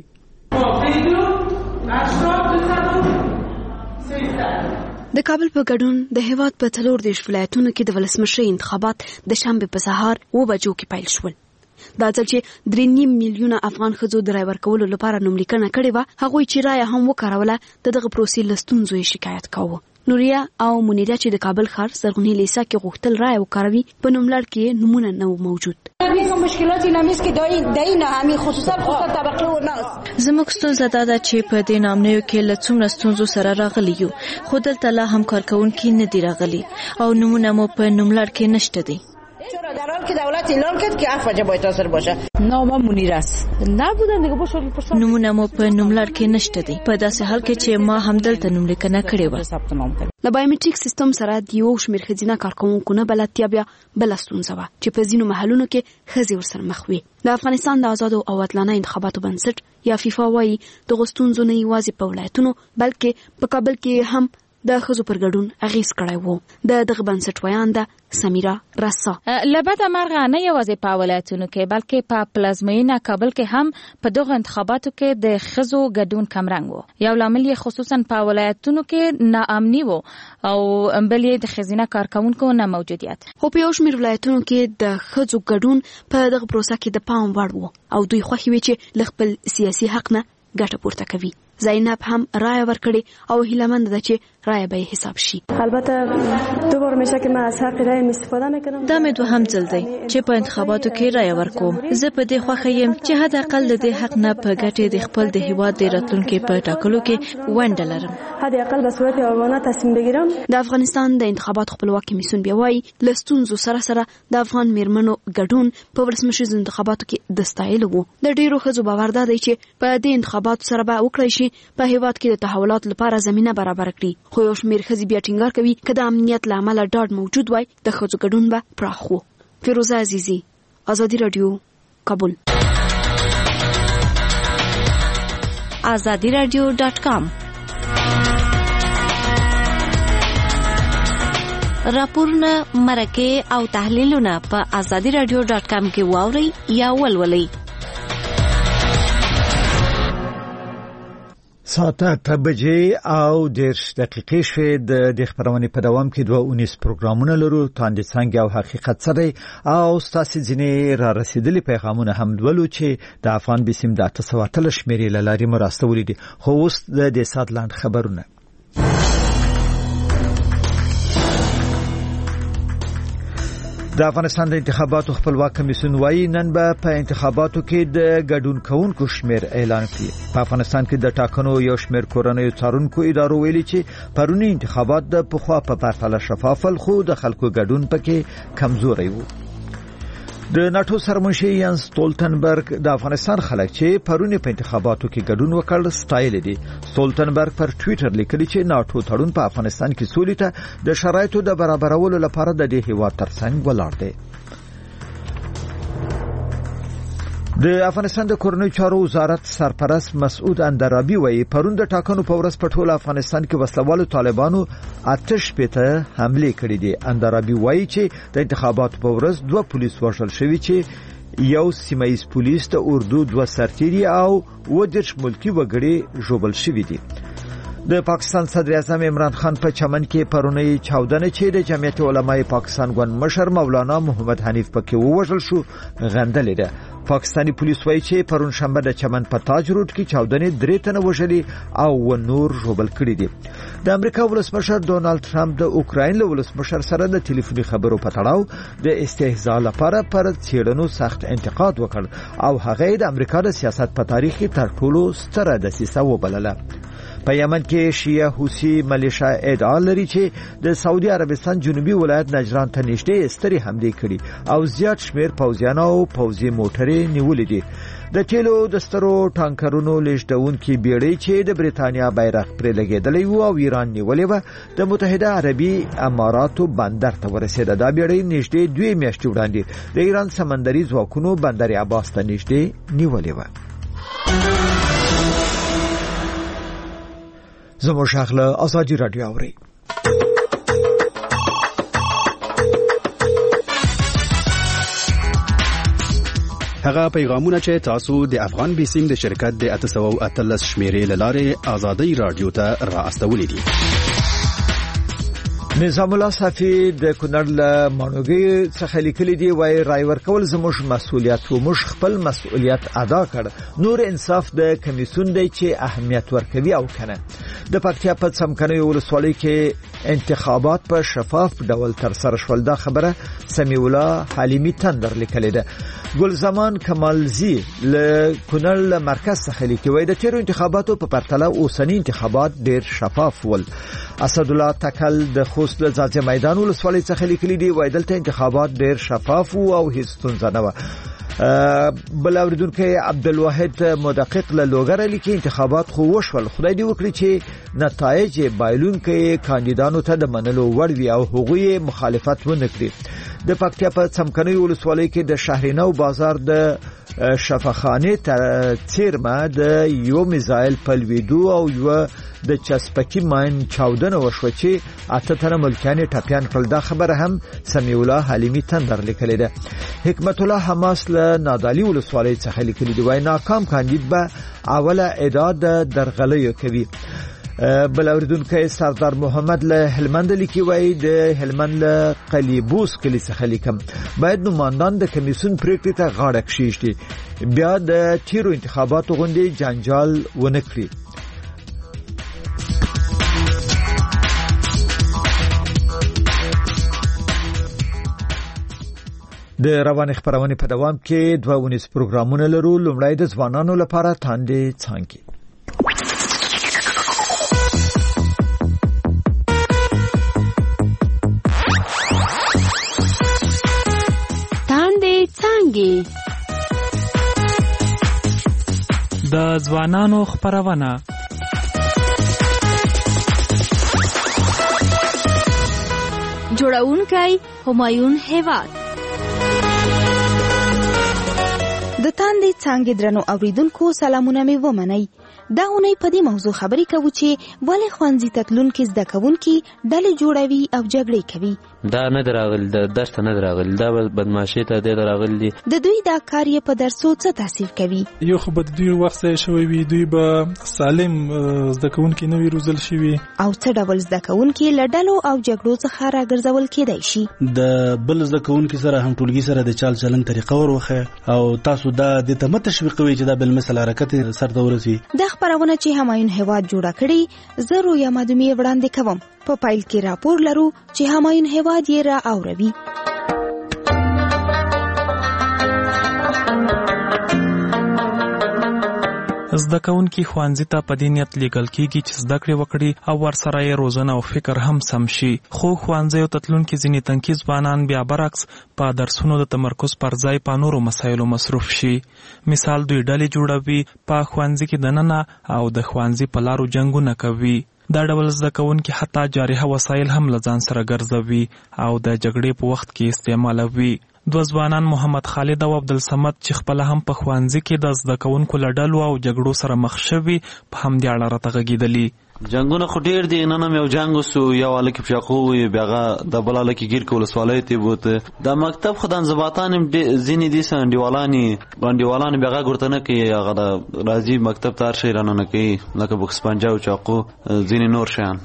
د کابل په ګډون د هیواد په 3 ولایتونو کې د ولسمشر انتخابات د شنبه په سهار 2 بجو کې پیل شول. دا ځل چې 3.5 میلیونه افغان ښځو د رای ورکولو لپاره نوملیکنه کړې وه هغوی چې رای هم وکاروله دغه پروسې له ستونزو یې شکایت کاوه. نوریا او منیره چې د کابل ښار زرغونې لیسا کې غوښتل رای وکاروي په نوملړ کې نمونه نه و موجود. مشکلاتی نمیست که دای نه همین خصوصا طبقه و ناس زموږ ستونزه دا ده چې په دې نامنیو کې له څومره ستونزو سره راغلي یو خو دلته لا هم کارکوونکي نه دي راغلي او نمونه مو په نوملړ کې نشته دي. چرا در حال که دولت اعلان کرد که عفو وجب تاثیر باشه نامه منیر است نبودن دیگه باشه نمونه مو په نوملړ کې نشته دي په داسې حال کې چې ما هم دلته نوملیکنه کړې و. د بایومټریک سیستم سره د یو شمېر ښځینه کارکوونکو نه بلدتیا بیا بله ستونزه وه چې په ځینو محلونو کې ښځې ورسره مخ وي. د افغانستان د آزادو او عادلانه انتخاباتو بنسټ یا فیفا وایي دغه ستونزو نه یوازې په ولایتونو بلکې په کابل کې هم د ښځو پر ګډون اغیز کړی وو. د دغه بنسټ ویانده سمیرا رسا لبد مرغه نه یوازې په ولایتونو کې بلکې په پلازمینه کابل کې هم په دغه انتخاباتو کې د ښځو ګډون کمرنګ وو. یو لامل یې خصوصا په ولایتونو کې ناامني وو او بل یې د ښځینه کارکونکو نه موجودیت. خو په یو شمېر ولایتونو کې د ښځو ګډون په دغه پروسه کې د پام وړ وو او دوی خوښ وي چې له خپل سیاسي حق نه ګټه پورته کوي. زینب هم رای ورکړي او هیلهمند ده چې رای به حساب شي. البته دوباره میشه که من از حق رای استفاده میکنم. دا مې دوهم ځل دی چې په انتخاباتو کې رای ورکوم. زه په دې خوښه یم چې حد اقل د دې حق نه په ګټې د خپل د هیواد د راتلونکي په ټاکلو کې ونډه لرم. حد اقل به صورت عامانه تصمیم بگیرم. د افغانستان د انتخاباتو خپلواک کمیسیون بیا وايي له ستونزو سره سره د افغان میرمنو ګډون په ولسمشریز انتخاباتو کې د ستایلو وو. د ډیرو ښځو باور دی چې په دې انتخاباتو سره به وکړی شي په هیواد کې د تحولات لپاره زمينه برابر کړي. خو یو شمېر ښځې بیا ټینګار کوي که د امنیت له امله ډاډ موجود وای د ښځو ګډون به پراخ وو. فیروزه عزیزی، آزادی رادیو، کابل. azadiradio.com راپورونه، مرکې او تحلیلونه په azadiradio.com کې واورئ یا ولولئ. ساعت 8 بجې او 10 دقیقې شوې. د خبرونې په دوام کې 2 پروګرامونه لرو. تاندې څنګه او حقیقت سره او ستاسو ځینې را رسیدلي پیغامونه هم ولو چې د افغان بسیم د 813 شمیرې لاري مراسته ولیدي. خو اوس د سات لاند خبرونه. د افغانستان د انتخاباتو خپلواک کمیسیون وايي نن به په انتخاباتو کې د ګډون کوونکو شمیر اعلان کړي. په افغانستان کې د ټاکنو یو شمیر کورنیو څارونکو ادارو ویلي چې پرونی انتخابات د پخوا په پرتله شفاف خو د خلکو ګډون پکې کمزوري وو. د ناتو سرمنشي یانس ستولتنبرګ د افغانستان خلک چې پرونی په انتخاباتو کې ګډون وکړ ستایل دي. ستولتنبرګ پر ټوئیټر لیکلي چې ناتو تړون په افغانستان کې سولې ته د شرایطو د برابرولو لپاره د دې هیواد ترڅنګ ولاړ دی. د افغانستان د کورنیو چارو وزارت سرپرست مسعود اندرابي وایي پرون د ټاکنو په ورځ په ټول افغانستان کې وسلوالو طالبانو آتش پته حمله کړې دي. اندرابي وایي چې د انتخاباتو په ورځ 2 پولیس وژل شوي چې یو سیمایي پولیس ته اردو 2 سرتیري او 10 ملکی وګړي ژوبل شوي دي. د پاکستان صدر اعظم عمران خان په چمن کې پرونی چاودنه چې د جمعیت علماء پاکستان ګوند مشر مولانا محمد حنیف پکې ووژل شو غندلې ده. پاکستانی پولیس وایي چې پرون شنبه د چمن په تاج روډ کې چاودنې 3 تنه وژلي او نور ژوبل کړي دي. د امریکا ولسمشر ډونالد ټرمپ د اوکراین له ولسمشر سره د ټلیفوني خبرو په تړاو د استهزاء لپاره پر چیرونو سخت انتقاد وکړ او هغه د امریکا د سیاست په تاریخ کې تر ټولو ستره دسیسه وبلله. په یمن کې شیعه حوثي ملیشا ادعا لري چې د سعودي عربستان جنوبي ولایت نجران ته نږدې ستري حمله کړي او زیات شمیر پوځیان او پوځي موټرې نیولې دي. د تیلو د سترو ټانکرونو لیږدونکي بیړۍ چې د بریتانیا بیرغ پرې لګېدلې و او ایران نیولې و د متحده عربي اماراتو بندر ته ورسېده. دا بیړۍ نږدې 2 میاشتې وړاندې د ایران سمندري ځواکونو بندر عباس ته نږدې نیولې و. زموږ شغله آزادی رادیو اوري. هغه پیغامونه چې تاسو د افغان بیسیم د شرکت د 813 شمیرې لاره آزادی رادیو ته را استولې دي. نظام الله صافي د کونړ له مانوګي څخه لیکلي دی وای رای ورکول زموږ مسؤلیت او موږ خپل مسؤلیت ادا کړ. نور انصاف د کمیسیون دی چې اهمیت ورکوي او کنه. د پکتیا په څمکنیو ولسوالۍ کې انتخابات په شفاف ډول تر سره شول. دا خبره سمیع الله حلیمی تندر لیکلې ده. ګل زمان کمالزی له کونړ مرکز څخه لیکي وای د تیرو انتخاباتو په پرتله اوسنی انتخابات ډیر شفاف ول. اسد الله تکل د خوست د ځاځي میدان ولسوالۍ څخه لیکلي دی وای دلته انتخابات ډیر شفاف او هیڅ ستونزه نه و. بل اوریدونکو عبدالواحد مدقق له لوګر لیکي انتخابات خو وشول خدای دې وکړي چې نتایج بایلونکو کاندیدانو ته د منلو وړ وي او هغوی مخالفت ونه کړي. د پکتیا په څمکنیو ولسوالۍ کې د شهرینو بازار د شفاخانه ته چیرمه د یو میزایل پلویدو او یو د چسپکی ماین چاودنه وشو چې اته تنه ملکیان ټاپیان کړل. دا خبره هم سمیع الله حلیمی تندر لیکلې ده. حکمت الله حماس له نادالی ولسوالۍ څخه لیکلي دی وای ناکام کاندید به اوله اعداد درغلیو کوي. بل اوریدونکو سردار محمد له هلمند لیکي وای د هلمند له قلیبوس کلی څخه لیکم باید نمائندان د کمیسیون پریکړې ته غاړه کښیږدي بیا د تیرو انتخاباتو غونډې جنجال ونه کړي. د روان خبرونه په دوام کې دوه ونیس پروګرامونه لرو. لومړی د ځوانانو لپاره تاندې څانګې. د ځوانانو خبرونه جوړونکی همایون هیواد. د تاندې څانګې درنو اوریدونکو سلامونه مې ومنئ. دا اونۍ په دې موضوع خبرې کوو چې ولې ښوونځي ته تلونکي زده کوونکي ډلې جوړوي او جګړې کوي. دا نه دراغل د درس ته نه دراغل دا بدمعشي ته د دراغل دي. د دوی دا کار یې په درسو څه تاثیر کوي؟ یو خو به دوی وخت ځای شوی وي دوی به سالم زده کوونکي نه وي روزل شوي او څه ډول زده کوونکي له ډلو او جګړو څخه راګرځول کېدای شي. د بل زده کوونکي سره هم ټولګي سره د چال چلن طریقه وروخه او تاسو دا د ته تشویقوي چې دا بل مثال حرکت سر دورسي. د خبرونه چې همایون هیواد جوړه کړي زه رویا مدومی وړاندې کوم. په پایل کې راپور لرو چې همایون هیواد یې را اوروي. زده کوونکي ښوونځي ته په دې نیت لیږل کېږي چې زده کړې وکړي او ورسره یې روزنه او فکر هم سم شي. خو ښوونځیو ته تلونکي ځینې تنکي ځوانان بیا برعکس په درسونو د تمرکز پر ځای په نورو مسایلو مصروف شي. مثال دوی ډلې جوړوي په ښوونځي کې دننه او د ښوونځي په لارو جنګونه کوي. دا ډول زده کوونکي حتی جارحه وسایل هم له ځان سره ګرځوي او د جګړې په وخت کې استعمالوي. دوه ځوانان محمد خالد او عبدالصمد چې خپل هم په ښوونځي کې د زده کوونکو له ډلو او جګړو سره مخ شوي په همدې اړه راته غږېدلي. جنگونه خو ډیر دي. نن هم یو جنگ وسو یو الکی پچاقو وي بیاغه د بل الکی گیر کول سوالای تی بوته د مکتب خدان زباتان زینې دي سندیوالان بیاغه ګورتنه کې هغه د راځي مکتب تار شي رانه کوي لکه بوکس پنجا او چاقو زینې نور شان.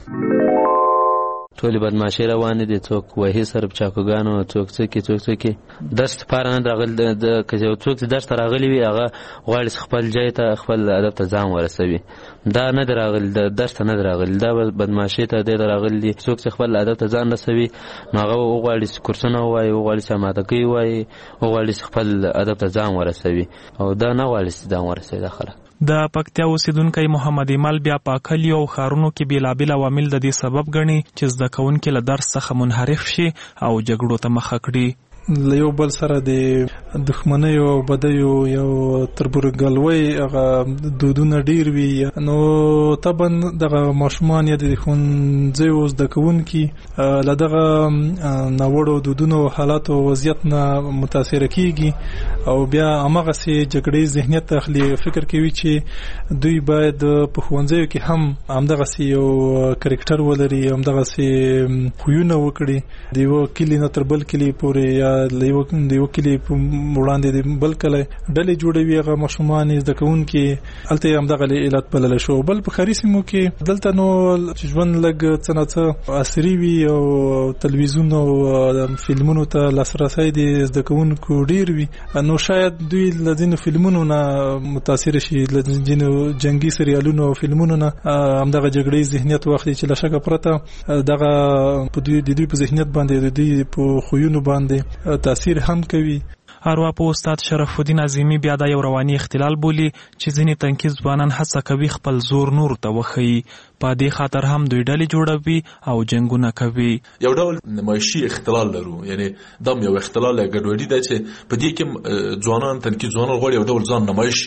ټولې بدمعشي روانې دي. څوک وهي سره چاقوګانو څوک څه کې درس لپاره نه راغل د که یو څوک درس ته راغلی وي هغه غواړي خپل ځای ته خپل ادب ته ځان ورسوي. دا نه راغل د درس ته نه راغل دا بدمعشي ته د راغل دي. څوک خپل ادب ته ځان رسوي نو هغه غواړي کورسونه وایي غواړي سماتګي وایي غواړي خپل ادب ته ځان ورسوي او دا نه غواړي ځان ورسوي داخله. د پکتیا اوسیدونکو محمد ایمل بیا په کلیو او ښارونو کې بیلابیل عوامل د دې سبب ګڼي چې زده کوونکي له درس څخه منحرف شي او جګړو ته مخه کړي. له یو بل سره د دښمنۍ او بدیو یو تربورګلوي هغه دودونه ډیر وي نو طبعا دغه ماشومان یا د ښوونځیو زده کوونکي له دغه ناوړو دودونو او حالاتو وضعیت نه متاثره کیږي او بیا هماغسې جګړې ذهنیت اخلي فکر کوي چې دوی باید په ښوونځیو کې هم همدغسې یو کرکټر ولري همدغسې خویونه وکړي د یو کلي نه تر بل کلي پورې یا د یو کلي په وړاندې د بل کلی ډلې جوړوي هغه ماشومان زده کوونکي هلته همدغه علت بللی شو. بل په ښاري سیمو کې دلته نو ژوند لږ څه نه څه عصري وي او تلویزیون او فلمونو ته لاسرسی د زده کوونکو ډیر وي نو شاید دوی له ځینو فلمونو نه متاثر شي له ځینو جنګي سریالونو او فلمونو نه همدغه جګړې ذهنیت واخلي چې له شکه پرته دغه د دوی په ذهنیت باندې د دوی په خویونو باندې تاثیر هم کوي. ارواپوه استاد شرف الدین عظیمی بیا دا یو رواني اختلال بولی چې ځینې تنکي ځوانان هڅه کوي خپل زور نور ته وښیي په دې خاطر هم دوی ډلې جوړوي او جنګونه کوي. یو ډول نمایشي اختلال لرو یعنی دم یو اختلال ګډوډي ده چې په دې کې ځوانان تنکي ځوانان غواړي یو ډول ځان نمایش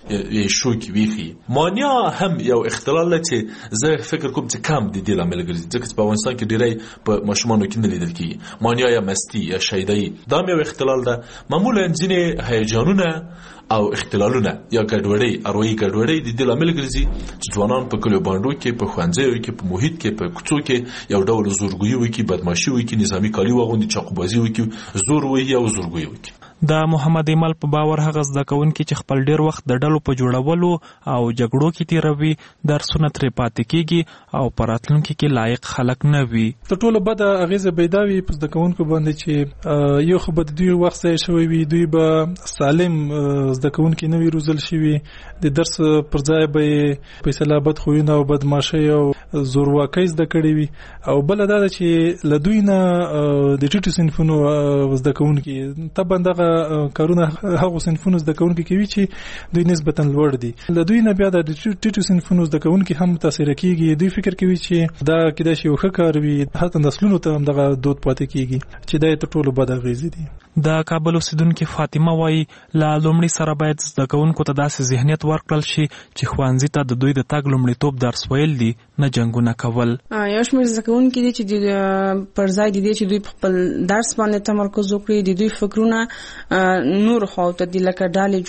شوکي ویخي. مانیا هم یو اختلال چې زه فکر کوم چې کم د دې لامل ګرځي، ځکه چې په افغانستان کې ډیری په ماشومانو کې نه لیدل کیږي. مانیا یا مستی یا شیدایي دا یو اختلال ده. معمولا ځینې هیجانونه او اختلالونه یا ګډوډي اروایي ګډوډي د دې لامل ګرځي چې ځوانان په کلیو باندې کې په خوانځیو کې په محیط کې په کوڅو کې یو ډول زورګویي وکي، بدمعشي وکي، نظامی کالي واغوندي، چاقوبازي وکي، زور وایي او زورګویي وکي. د محمد ایمل په باور هغه زده کوونکي چې خپل ډیر وخت د ډلو په جوړولو او جګړو کې تیروي درسونه ترې پاتې کیږي او په راتلونکي کې لایق خلک نه وي. تر ټولو بده اغیزه پیداوي په زده کوونکو باندې چې یو خو به دوی وخت ضایع شوی وي، دوی به سالم زده کوونکي نه وي روزل شوي، د درس پر ځای به فیصله بد خوونه او بدمعشي او زورواکۍ زده کړي وي. او بل دا چې له دوی نه د ټیټو صنفونو زده کوونکي طبعا دغه کارونه هغه صنفونو زده کوونکي کوي چې دوی نسبتا لوړ دي. له دوی نه بیا د ټیټو صنفونو زده کوونکي هم متاثر کیږي. دوی فکر کوي چې دا کېدای شي یو ښه کار وي، حتی نسلونو ته هم دغه دود پاتې کیږي چې دا تر ټولو بد اغېزې دي. د کابل اوسیدونکو فاطمه وایي لا لومړی سره باید زده کوونکو ته داسې ذهنیت ورکړل شي چې ښوونځي ته د دوی د تګ لومړیتوب درس ویل دي، نه جنګونه کول. یو شمېر زده کوونکي دي چې پر ځای دي چې دوی خپل درس باندې تمرکز وکړي، د دوی فکرونه نور خواته دي لکه ډالې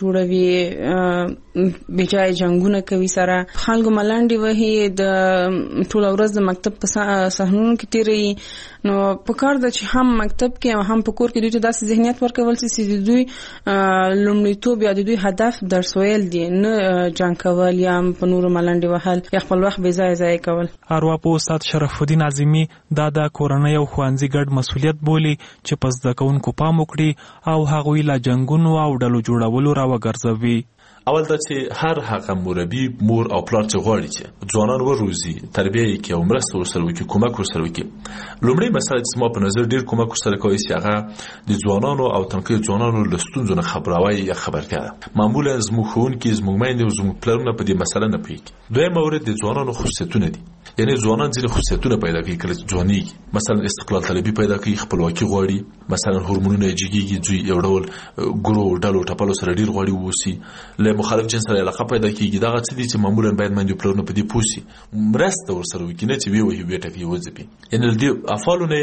جوړوي، بجای جنگونه کوي، سره خلکو ملنډي وهي، د ټول ورځ د مکتب په صحنونو کې تیري. نو په کار ده چې هم مکتب کې او هم په کور کې دوی ته داسې ذهنیت ورکول چې د دوی لومړیتوب یا د دوی هدف درس ویل دي، نه جنگ کول یا په نورو ملنډي وهل یا خپل وخت بې ځایه ضایع کول. ارواپوه استاد شرف الدین اعظمي دا د کورنۍ او ښوونځي ګډ مسؤلیت بولي چې په زده کوونکو پام وکړي او هغوی له جنګونو او ډلو جوړولو راوګرځوي. اول دا چې هر هغه مربي مور او پلار چې غواړي چې ځوانان وروزي، تربیه یې کوي او مرسته ورسره وکړي، کومک ورسره وکړي. لومړی مسله چې ما په نظر ډیر کومک ورسره کوي چې هغه د ځوانانو او تنکي ځوانانو له ستونزو نه خبروي یا خبرتیا ده. معمولا زموږ ښوونکي، زموږ میندې او زموږ پلرونه په دې مسله نه پوهېږي. دویم مورد د ځوانانو خصوصیتونه دي، یعنی ځوانان ځینې خصوصیتونه پیدا کوي کله چې ځوانېږي. مثلا استقلال طلبي پیدا کوي، خپلواکي غواړي، مثلا هورمونونه یې جګېږي، دوی یو ډول ګروو ډلو ټپلو سره ډیر غواړي واوسي، له مخالف جنس سره علاقه پیدا کیږي. دغه څه دي چې معمولا باید مندي پلرونه په دې پوسي مرسته ورسره وکړي، نه چې وی وی بیٹه کې وځي. یعنی دې افعالونه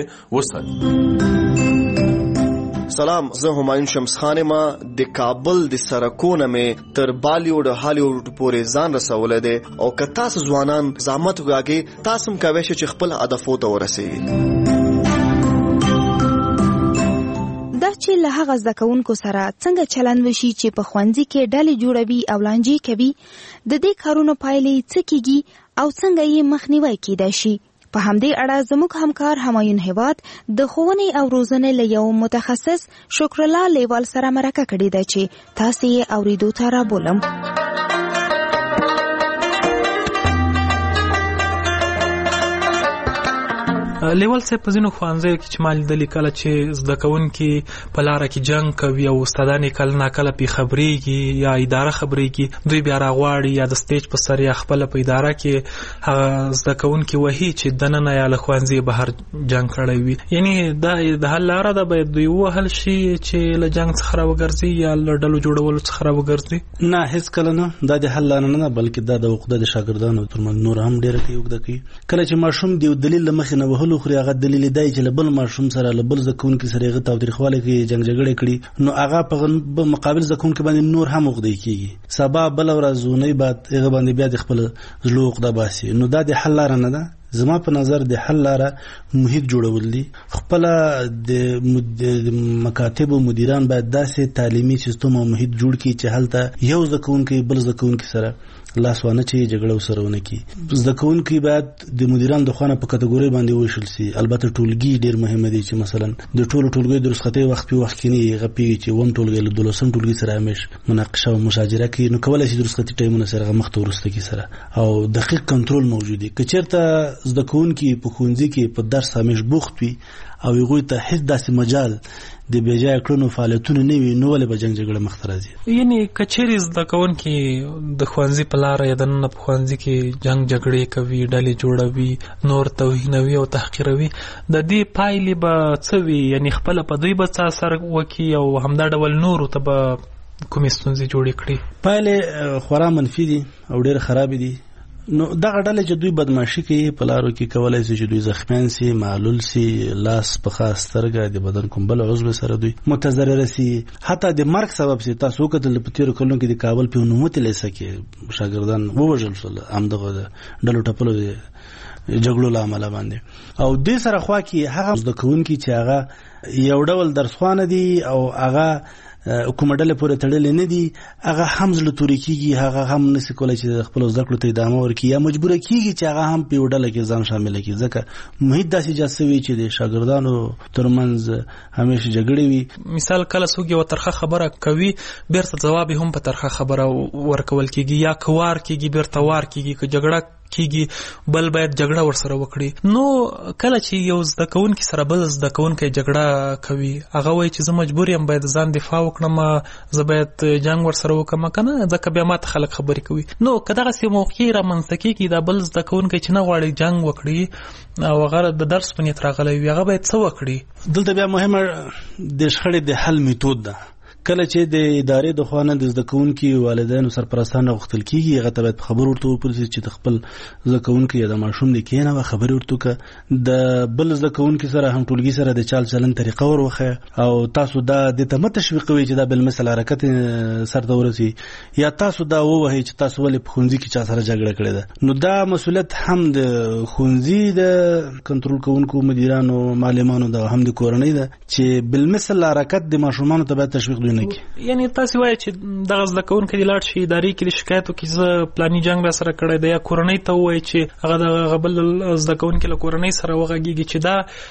وساتي. سلام، زه همایون شمس خان ما د کابل د سرکونه مې تر بالیوډ هالیوډ پورې ځان رسولې ده او که تاسو ځوانان زحمت وکړئ تاسو هم کولی شئ چې خپل هدفو ته ورسیږئ. دا چې له هغه زده کوونکو سره څنګه چلند وشي چې په ښوونځي کې ډلې جوړوي او لانجې کوي، د دې کارونو پایلې څه کیږي او څنګه یې مخنیوی کیدای شي. په همدې اړه زموږ همکار همایون هیواد د ښوونې او روزنې له یو متخصص شکر الله لیوال سره مرکه کړې ده چې تاسو یې اوریدو ته رابولم. لیول صاحب په ځینو ښوونځیو کې چې ما لیدلي کله چې زده کوونکي په لاره کې جنګ کوي او استادان یې کله ناکله پې خبرېږي یا اداره خبرېږي، دوی بیا راغواړي یا د سټیج په سر یا خپله په اداره کې هغه زده کوونکي وهي چې دننه یا له ښوونځي بهر جنګ کړی وي. یعنې دا د حل لاره ده، باید دوی ووهل شي چې له جنګ څخه راوګرځي یا له ډلو جوړولو څخه راوګرځي. نه، هېڅکله نه، دا د حل لاره نه ده، بلکې دا د عقده د شاګردانو ترمنځ نور هم ډېره کوي اوږده کوي. کله چې ماشوم د یو دلیل له مخې نه وهلو خوري، هغه دلیل دی چې له بل ماشوم سره له بل زده کوونکي سره هغه تاوتریخوالی کوي، جنګ جګړې کړي، نو هغه په مقابل زده کوونکي باندې نور هم عقدې کېږي. سبا بله ورځ اونۍ بعد هغه باندې بیا د خپل زړه عقده باسي. نو دا د حل لاره نه ده. زما په نظر د حل لاره محیط جوړول دي. خپله د مکاتب او مدیران باید داسې تعلیمي سیستم او محیط جوړ کړي چې هلته یو زده کوونکی بل زده کوونکي سره لاس وانه چې جګړه ورسره ونه کړي. زده کوونکي باید د مدیرانو د خوا نه په کټګورۍ باندې وویشل سي. البته ټولګي ډېر مهمه دي چې مثلا د ټولو ټولګیو د رخصتۍ وخت په وخت کې نه هغه پوهېږي چې اووم ټولګی له 12 ټولګي سره همیش مناقشه او مشاجره کوي، نو کولی شي د رخصتي ټایمونه سره هغه مخته وروسته کړي سره او دقیق کنټرول موجود وي. که چېرته زده کوونکي په ښوونځي کې په درس همیش بوخت وي او هغوی ته هیڅ داسې مجال د بېځایه کړنو فعالیتونه نه وي، نو ولې به جنګ جګړه مخته راځي؟ یعنې که چیرې زده کوونکي د ښوونځي په لاره یا دننه په ښوونځي کې جنګ جګړې کوي، ډلې جوړوي، نور توهینوي او تحقیروي، د دې پایلې به څه وي؟ یعنې خپله په دوی به څه اثر وکړي او همدا ډول نورو ته به کومې ستونزې جوړې کړي؟ پایلې خورا منفي دي او ډېر خراب دي. نو دغه ډلې چې دوی بدمعشي کوي په لارو کې کولای شي چې دوی زخمیان سي، معلول سي، لاس پښه سترګه د بدن کوم بل عضو سره دوی متضرر سي، حتی د مرګ سبب سي. تاسو کتل په تیر کلونو کې د کابل په نوموت لیسه کې شاګردان ووژل شول همدغه ډلو ټپلو جګړو لامل باندې. او د سره خوا کې هغه زده کوونکي چې هغه یو ډول درسخوانه دي او هغه کومه ډله پورې تړلې نه دي، هغه هم زړه توري کېږي، هغه هم نشي کولی چې خپل زده کړو ته ادامه ورکړي یا مجبور کېږي چې هغه هم په یو ډله کې ځان شامل کړي، ځکه محیط داسې ایجاد شوی چې د شاګردانو ترمنځ همیشه جګړې وي. مثال کله څوک یو ترخه خبره کوي بیرته ځواب هم په ترخه خبره ورکول کېږي یا کوار کېږي بیرته وار کېږي، که جګړه کېږي بل باید جګړه ورسره وکړي. نو کله چې یو زده کوونکی سره بل زده کوونکی جګړه کوي هغه وایي چې زه مجبور یم باید ځان دفاع وکړم، زه باید جنگ ورسره وکړم کنه، ځکه بیا ماته خلک خبرې کوي. نو که دغسې موقع رامنځته کېږي دا بل زده کوونکی چې نه غواړي جنگ وکړي او هغه د درس په نیت راغلی وي هغه باید څه وکړي؟ دلته بیا مهمه د شخړې د حل میتود ده. کله چې د ادارې د خوانه د زده کوونکي والدینو سرپرستان غوښتل کېږي هغه ته باید خبر ورته ورپرسي چې د خپل زده کوونکي یا د ماشوم د کېنه به خبرې ورته وکړه، د بل زده کوونکي سره هم ټولګي سره د چال چلن طریقه ور وښیه او تاسو دا د ته متشویقوي چې دا بالمثل حرکت سرته ورسي یا تاسو دا ووهئ چې تاسو ولې په ښوونځي کې چا سره جګړه کړې ده. نو دا مسؤلیت هم د ښوونځي د کنټرول کوونکو مدیرانو معلمانو د هم د کورنۍ ده چې بالمثل حرکت د ماشومانو ته باید تشویق یعنی تاسو وایي چې دغه زده کوونکی د لاړ شي ادارې کې د شکایت وکړي زه پلاني جنګ را سره کړی دی، یا کورنۍ ته ووایي چې هغه د بل زده کوونکي له کورنۍ سره وغږېږي چې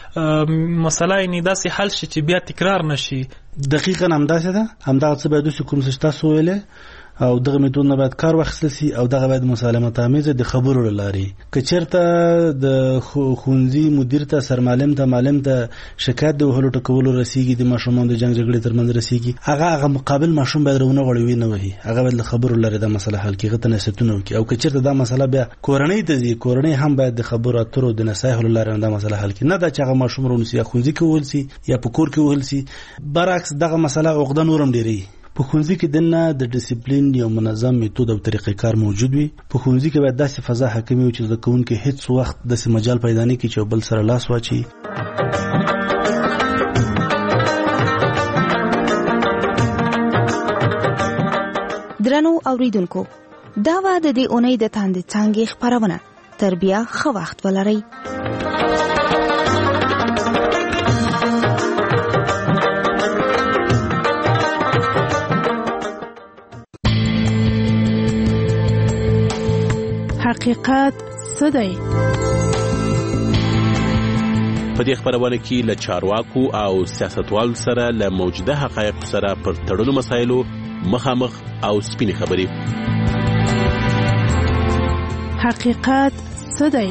دا مسله یعنې داسې حل شي چې بیا تکرار نشي. دقیقاً همداسې ده، همدغه څه باید وشي کوم څه تاسو ویلې او دغه میتود نه باید کار واخیستل سي او دغه باید مسالمت آمیزه د خبرو لارې. که چېرته د ښوونځي مدیر ته سرمعلم ته معلم ته شکایت د وهلو ټکولو رسیږي، د ماشومانو د جنګ جګړې ترمنځ رسیږي، هغه مقابل ماشوم باید رونه غوړوي نه وهي، هغه باید له خبرو لارې دا مسله حل کړي، هغه ته نصیحتونه وکړي. او که چېرته دا مسله بیا کورنۍ ته ځي کورنۍ هم باید د خبرو اترو د نصایحو لارې دا مسله حل کړي، نه دا چې هغه ماشوم رونیسي یا ښوونځي کې ووهل سي یا په کور کې ووهل سي. برعکس دغه مسله عقده نورم ډېرېږي. په ښوونځي کې دننه د ډیسپلین یو منظم میتود او طریقې کار موجود وي. په ښوونځي کې باید داسې فضا حاکمه وي چې زده کوونکي هیڅ وخت داسې مجال پیدا نه کړي چې بل سره لاس واچي. درنو اوریدونکو، دا و د دې اونۍ د تاندې څانګې خپرونه. تر بیا ښه وخت ولرئ. حقیقت څه دی؟ په دې خبرونه کې له چارواکو او سیاستوالو سره له موجوده حقایقو سره پر تړلو مسایلو مخامخ او سپینې خبرې. حقیقت څه دی؟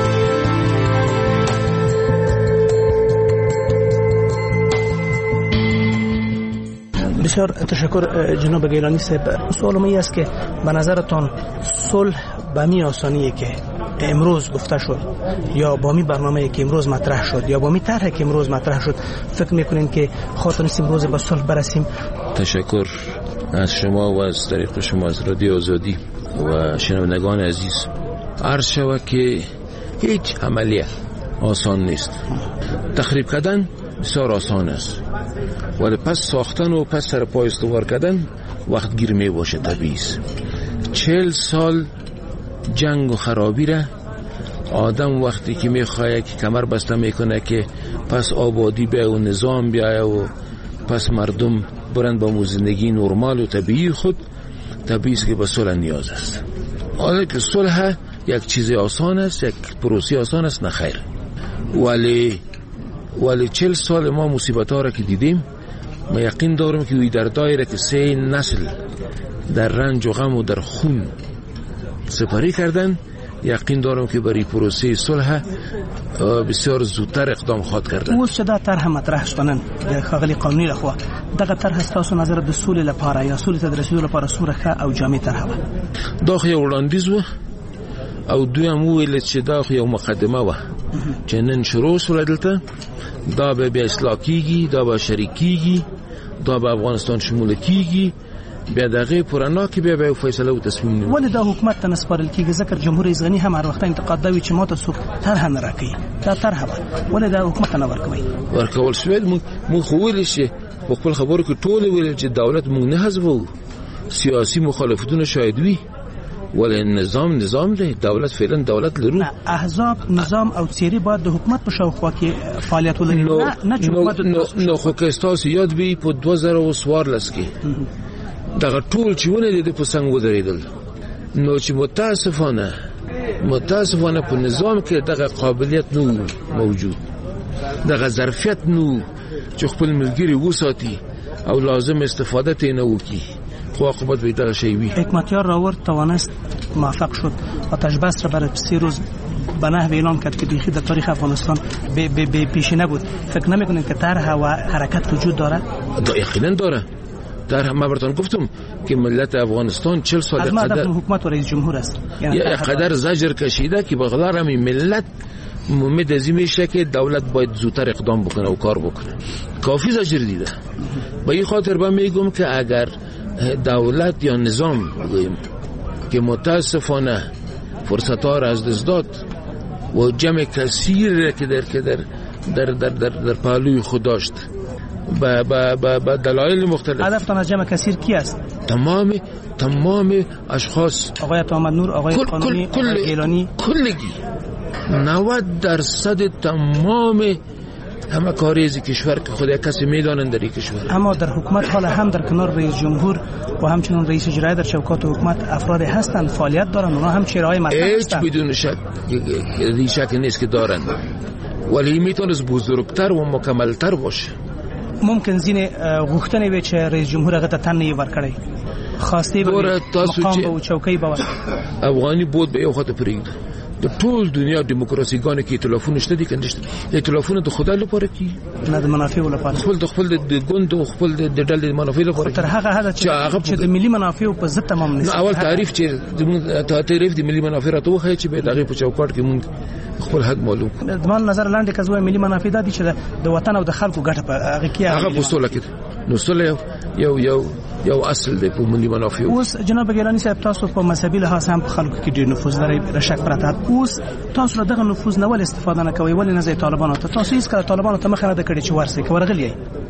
بسیار تشکر جناب گیلانی صاحب. سوال من است که به نظرتان صلح به می آسانیه که امروز گفته شد یا با می برنامه‌ای که امروز مطرح شد یا با می طرحی که امروز مطرح شد فکر میکنین که خاطر امروز به صلح برسیم؟ تشکر از شما و از طریق شما از رادیو آزادی و شنوندگان عزیز. عرض شود که هیچ عملیه آسان نیست. تخریب کردن بسیار آسان است ولی پس ساختن و پس سر پای استوار کردن وقت گیر می باشه. طبیعی است 40 سال جنگ و خرابی را آدم وقتی که میخواه که کمر بسته میکنه که پس آبادی بیا و نظام بیا و پس مردم برند با زندگی نرمال و طبیعی خود، طبیعی است که به صلح نیاز است. حالا که صلح یک چیز آسان است، یک پروسه آسان است، نه خیر. ولی 40 سال ما مصیبت ها را که دیدیم، ما یقین دارم که در دایره که 3 نسل در رنج و غم و در خون سپری کردن، یقین دارم که برای پروسه صلح بسیار زودتر اقدام خواهد کردن. اوس چې دا طرح مطرح شونن د ښاغلي قانوني لخوا دغه طرح تاسو نظر د سولې لپاره یا سولې ته د رسیدو لپاره سورخه او جامع طرح و. دا خو یو وړاندیز و او دویم ویل چې دا خو یو مقدمه و چې نن شروع شول. دلته دا به اصلاح کیږي، دا به شریک کیږي، دا به افغانستان شمول کیږي بیا دغه پرانا کې بیا به فیصله او تصمیم نیول. ولې دا حکومت ته نسپارل کیږي؟ ځکه جمهور رئیس غنی هم هر وخت انتقاد دا وی چې ماته څوک طرح نه راکړي. دا طرح ولې دا حکومت ته نه ورکول شوی؟ مونږ خو ویل شي په خپل خبرو کې ټول ویل چې دولت مونږ نه حذفو، سیاسي مخالفتونه شاید وي، ولې نظام دی، دولت فعلا دولت لرو. احزاب نظام او څیرې باید د حکومت په شاوخوا کې فعالیت ولري، نه چې حکومت نو خو که تاسو یاد وي په 2014 کې دغه ټول چې ونه دي په څنګه ودرېدل، نو چې متاسفانه په نظام کې دغه قابلیت نو موجود، دغه ظرفیت نو چې خپل ملګری وساتي او لازم استفاده ترې نه وکړي، خو عاقبت به دغه شی وي. حکمتیار راورد توانست موفق شد آتش بس را برای 3 روز به نحو اعلام کرد که بیخی در تاریخ افغانستان به پیشینه بود. فکر نمی‌کنید که طرح و حرکت وجود داره؟ یقینا داره. در ما براتون گفتم که ملت افغانستان 40 سال قدر حکومت و رئیس جمهور است، یعنی قدر زجر کشیده که بغداد هم ملت امید از این میشه که دولت باید زودتر اقدام بکنه و کار بکنه. کافی زجر دیده. به این خاطر من میگم که اگر دولت یا نظام بگویم که متاسفانه فرصت‌ها را از دست داد و جمع کثیر که در پهلوی خود داشت با دلایل مختلف. هدفتان از جمع کثیر کی است؟ تمام اشخاص، آقای عطامد نور، آقای قانونی، آقای گیلانی، کلگی 90% تمام همه کاری از کشور که خود کسی میدانند در کشور. اما در حکومت حالا هم در کنار رئیس جمهور و همچنین رئیس اجرایی در شوکات حکومت افرادی هستند فعالیت دارند، اونها هم چهره‌های مطرح هستند. هیچ بدون شک نیست که دارند، ولی میتونست بزرگتر و مکملتر باشه. ممکن زین غوښتنې وي چې رئیس جمهور هغه ته تن نه ورکړي، خواسته به مقام او چوکۍ به افغاني بود به یو خاطر پرېږده. د ټول دنیا دیموکراسيګانو کې ائتلافونه شته دي، کنده شته. ائتلافونه د خدای لپاره کی نه د منافعو لپاره، خپل د ګوند او خپل د ډلې منافع لپاره. تر هغه چې د ملي منافعو په ضد تمام نه. اول تعریف چې تعریف د ملي منافع راته وخی چې به دغه په چوکاټ کې مونږ خپل حق معلوم. د مان نظر لاندې کزوه ملي منافع د چې د وطن او د خلکو ګټه په هغه کې هغه پوسټوله کې نو سره یو اصل دی په ملي منافع. اوس جناب ګیلانی صاحب تاسو په مذهبي لحاظ هم په خلکو کې ډېر نفوذ لري، رشک پرته. اوس تاسو له دغه نفوذ نه ول استفاده نه کوي، ولې نه ځي طالبانو ته؟ تاسو هیڅ کله طالبانو ته مخه نه کړی چې ورسې ورغلی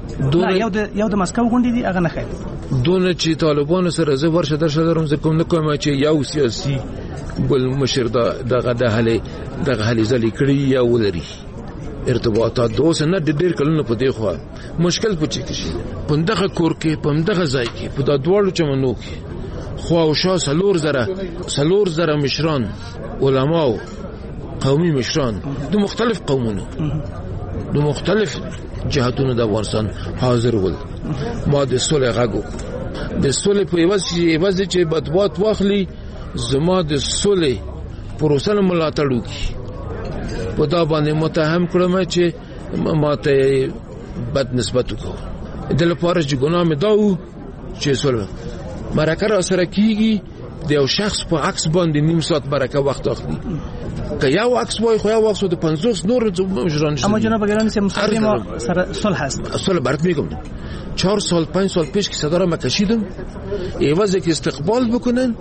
یو د مسکو غونډې دي هغه نه خیر دونه چې طالبانو سره زه ورشه درشه درم زه کوم نه کوم چې یو سیاسي بل مشر دغه حل ځلې کړی یا ولري ارتباطات دوس نه ډېر کلونه په دی خو مشکل پچې کشي په دغه کور کې په دغه ځای کې په د دوړو چمنو کې خو او شا سلور زره مشران علماو قومي مشران د مختلف قومونو د مختلف جهاتونو د افغانستان حاضر ول. ما د صلح غږو د صلح په یوازې چې بدوات واخلي زما د صلح پروسه ملاتړ وکړي په دا باندې متهم کړم چې ماته بد نسبت وکړو د لپاره چې ګناه مې داو چې صلح مرکه را سره کیږي د یو شخص په عکس باندې نیم ساعت مرکه وخت اخلي که یو عکس وای خو یو وخت د 50 نور مجران. اما جناب گرامی سے مسلمان سره صلح است. صلح برات میگم 4 سال 5 سال پیش که صدارم کشیدم ایوازه که استقبال بکنن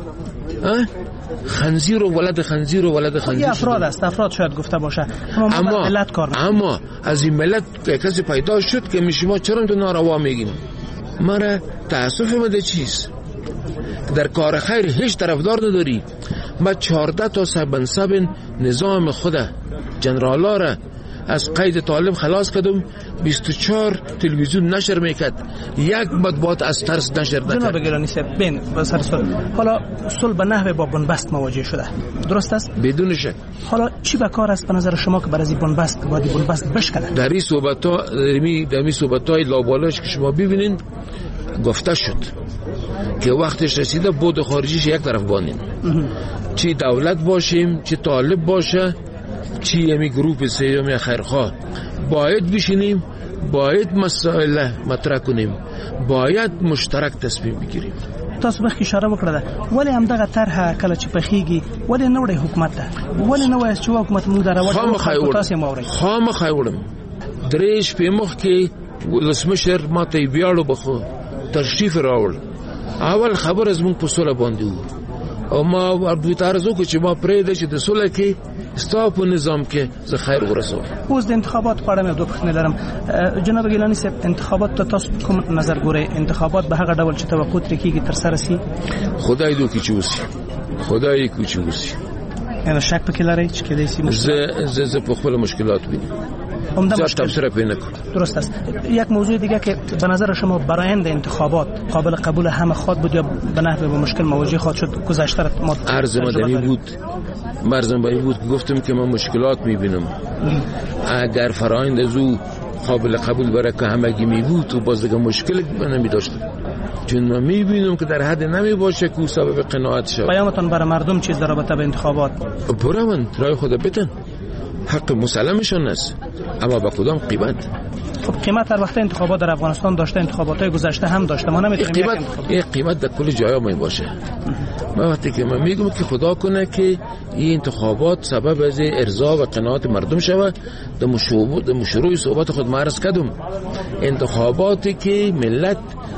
خنزیر و ولد خنزیر افراد است، افراد شاید گفته باشه اما از این ملت که کسی پیدا شد که شما چرا تو ناروا میگین مرا تاسف مده چیز در کار خیر هیچ طرفدار نداری. ما 14 تا سبن نظام خود جنرالا را از قید طالب خلاص کردم. 24 تلویزیون نشر میکرد، یک مطبوعات از ترس نشر نکرد. جناب گیلانی صاحب بین بسر حالا صلح به نحو با بنبست مواجه شده، درست است؟ بدون شک. حالا چی به کار است به نظر شما که برای بنبست باید بنبست بشکنه؟ در این صحبت‌های لابالاش که شما ببینید گفته شد که وقتش رسیده بود خارجیش یک طرف بانیم، چی دولت باشیم چی طالب باشه چی همی گروپ سیوم خیرخواه باید بشینیم، باید مسائل مطرح کنیم، باید مشترک تصمیم بگیریم. تاسو مخکې اشاره وکړه ولی هم دغه طرح کله چې پخېږي ولی نه وړي حکومت ته ولی نه وایي چې حکومت موږ دراوړو تاسو موري خامخا وړم درېش په مخ کې ولسمشر ماته بیاړو بخو تشریف راوړ اول خبر از مونږ په سوله باندې وو او ما دوی ته عرض وکړ چې ما پرېږده چې د سوله کې ستا په نظام کې زه خیر ورسوم. اوس د انتخابات په اړه مې دوه پوښتنې لرم. جناب ګیلاني صاحب، انتخابات ته تاسو کوم نظر ګورئ؟ انتخابات به هغه ډول چې توقع ترې کېږي ترسره سي؟ خدای دې وکړي چې وسي، خدای دې وکړي چې وسي. یعنې شک پکې لرئ چې کېدای سي؟ زه په خپل مشکلات وینم. زیاد تبصره پی نکنم. درست است. یک موضوع دیگه که به نظر شما برآیند انتخابات قابل قبول همه خواهد بود یا به نحوی با مشکل مواجه خواهد شد؟ گذشته ما عرض مدنی بود، مرزم بایی بود که گفتم که من مشکلات میبینم. اگر فرآیند از او قابل قبول برای که همگی میبود و باز دیگه مشکل نمیداشتم، چون من میبینم که در حد نمی باشه که سبب قناعت شد. پیامتان برای مردم چیز در رابطه به انتخابات؟ برون رای خود بدن، حق مسلمشون است، اما با کدام قیمت؟ خب قیمت هر وقت انتخابات در افغانستان داشته، انتخابات‌های گذشته هم داشته، ما نمیتونیم قیمت در کل جایا می باشه. من وقتی که من میگم که خدا کنه که این انتخابات سبب از ارضا و قناعت مردم شود، در شروع صحبت خود معرض کردم انتخاباتی که ملت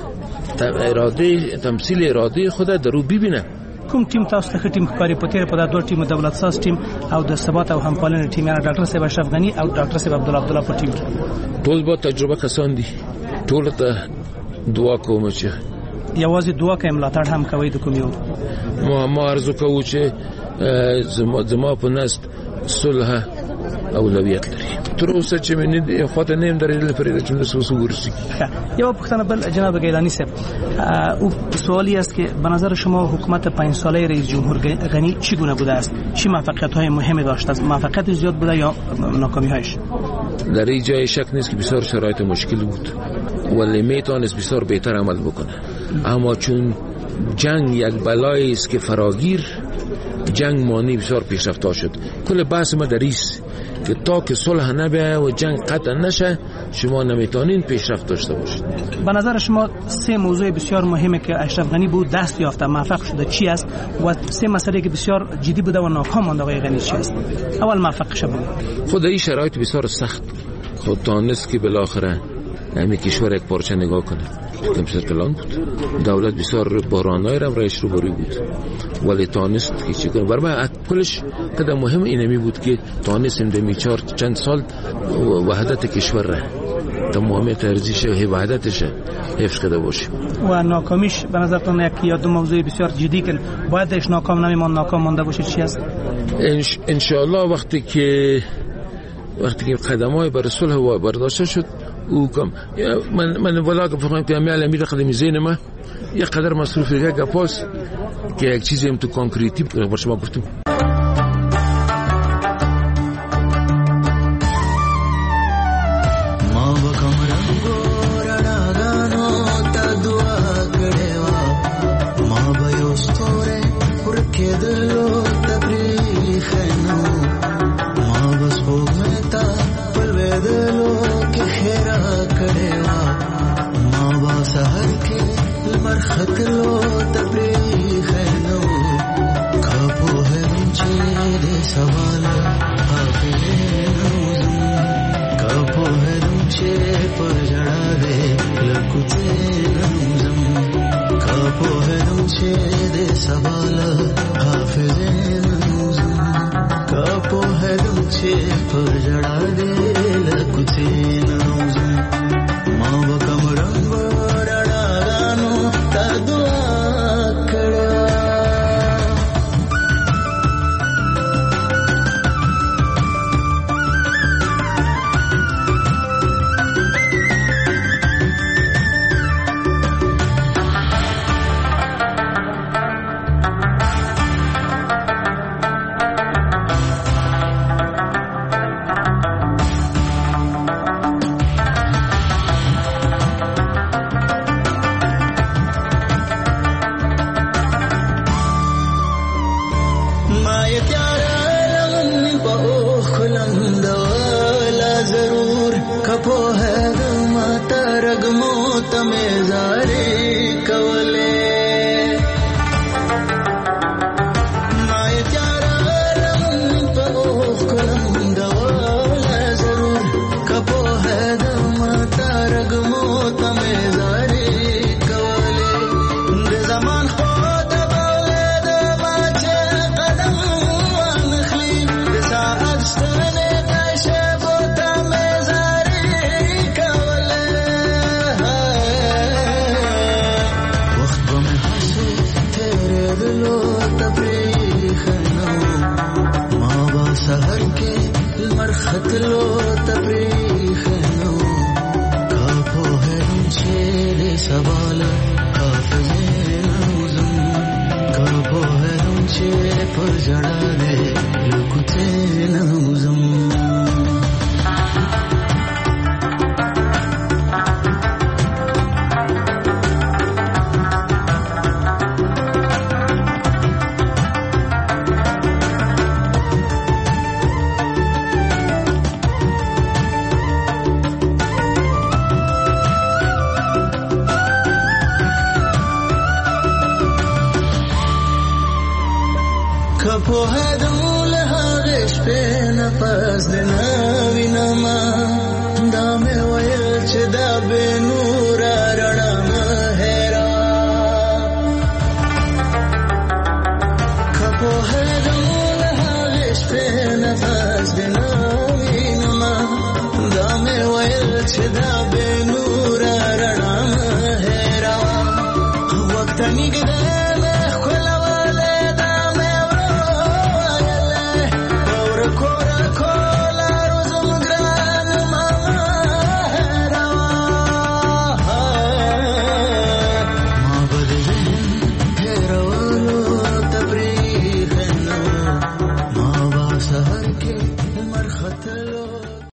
تمثیل اراده خود در رو ببینه. کوم ټیم تاسو ته ټیم ښکاري په تیر په دا دوه ټیمو دولت ساز ټیم او د ثبات او همپالنې ټیم یعنی ډاکټر صاحب اشرف غنی او ډاکټر صاحب عبدالله په ټیم کې ټول به تجربه کسان دي، ټول ته دعا کوم چې یوازې دعا کوي، ملاتړ هم کوي د کوم یو. ما ارزو کوو چې زما په نست صلح اولویت لري. تر اوسه چې من خاطر نیم درې لپاره چې نسوس ورسي. یو پختنه بل جناب گیلانی صاحب، او سوالی است که به نظر شما حکومت 5 ساله رئیس جمهور غنی چگونه بوده است؟ چه موفقیت‌های مهمی داشته است؟ موفقیت زیاد بوده یا ناکامی‌هایش؟ در این جای شک نیست که بسیار شرایط مشکل بود ولی میتونست بسیار بهتر عمل بکنه، اما چون جنگ یک بلایی است که فراگیر، جنگ مانی بسیار پیشرفت شد. کل بحث ما در است که تا که صلح نبیه و جنگ قطع نشه شما نمیتونین پیشرفت داشته باشید. به نظر شما 3 موضوع بسیار مهمه که اشرف غنی بود دست یافته موفق شده چی است و 3 مسئله که بسیار جدی بوده و ناکام مانده آقای غنی چی است؟ اول موفق شده بود. خود این شرایط بسیار سخت خود تانست که بالاخره همین کشور یک پارچه نگاه کنه. کمپیوتر کلان بود، دولت بسیار بحرانای رایش رو باری بود ولی تانست که چی کنه. برای کلش قدر مهم اینمی بود که تانستیم دمی چند سال وحدت کشور را تمامیت ارزش و وحدتش حفظ کرده باشیم. و ناکامیش به نظرتون یک یا 2 موضوع بسیار جدی که بایدش ناکام ناکام مانده باشه چی است؟ انشاءالله وقتی که قدمای بر صلح برداشته شد او کم من ولا که فهمم که میال امیر خدمت زین ما یک قدر مصروف دیگه گپاس که یک چیزی هم تو کانکریتی بر شما گفتم. ختلو تپریخنو کافو هرم چه سوال حافظه نوزم کافو هرم چه پر جڑا دے لکتے نوزم په هدول هغه شپه نفس د نوی نما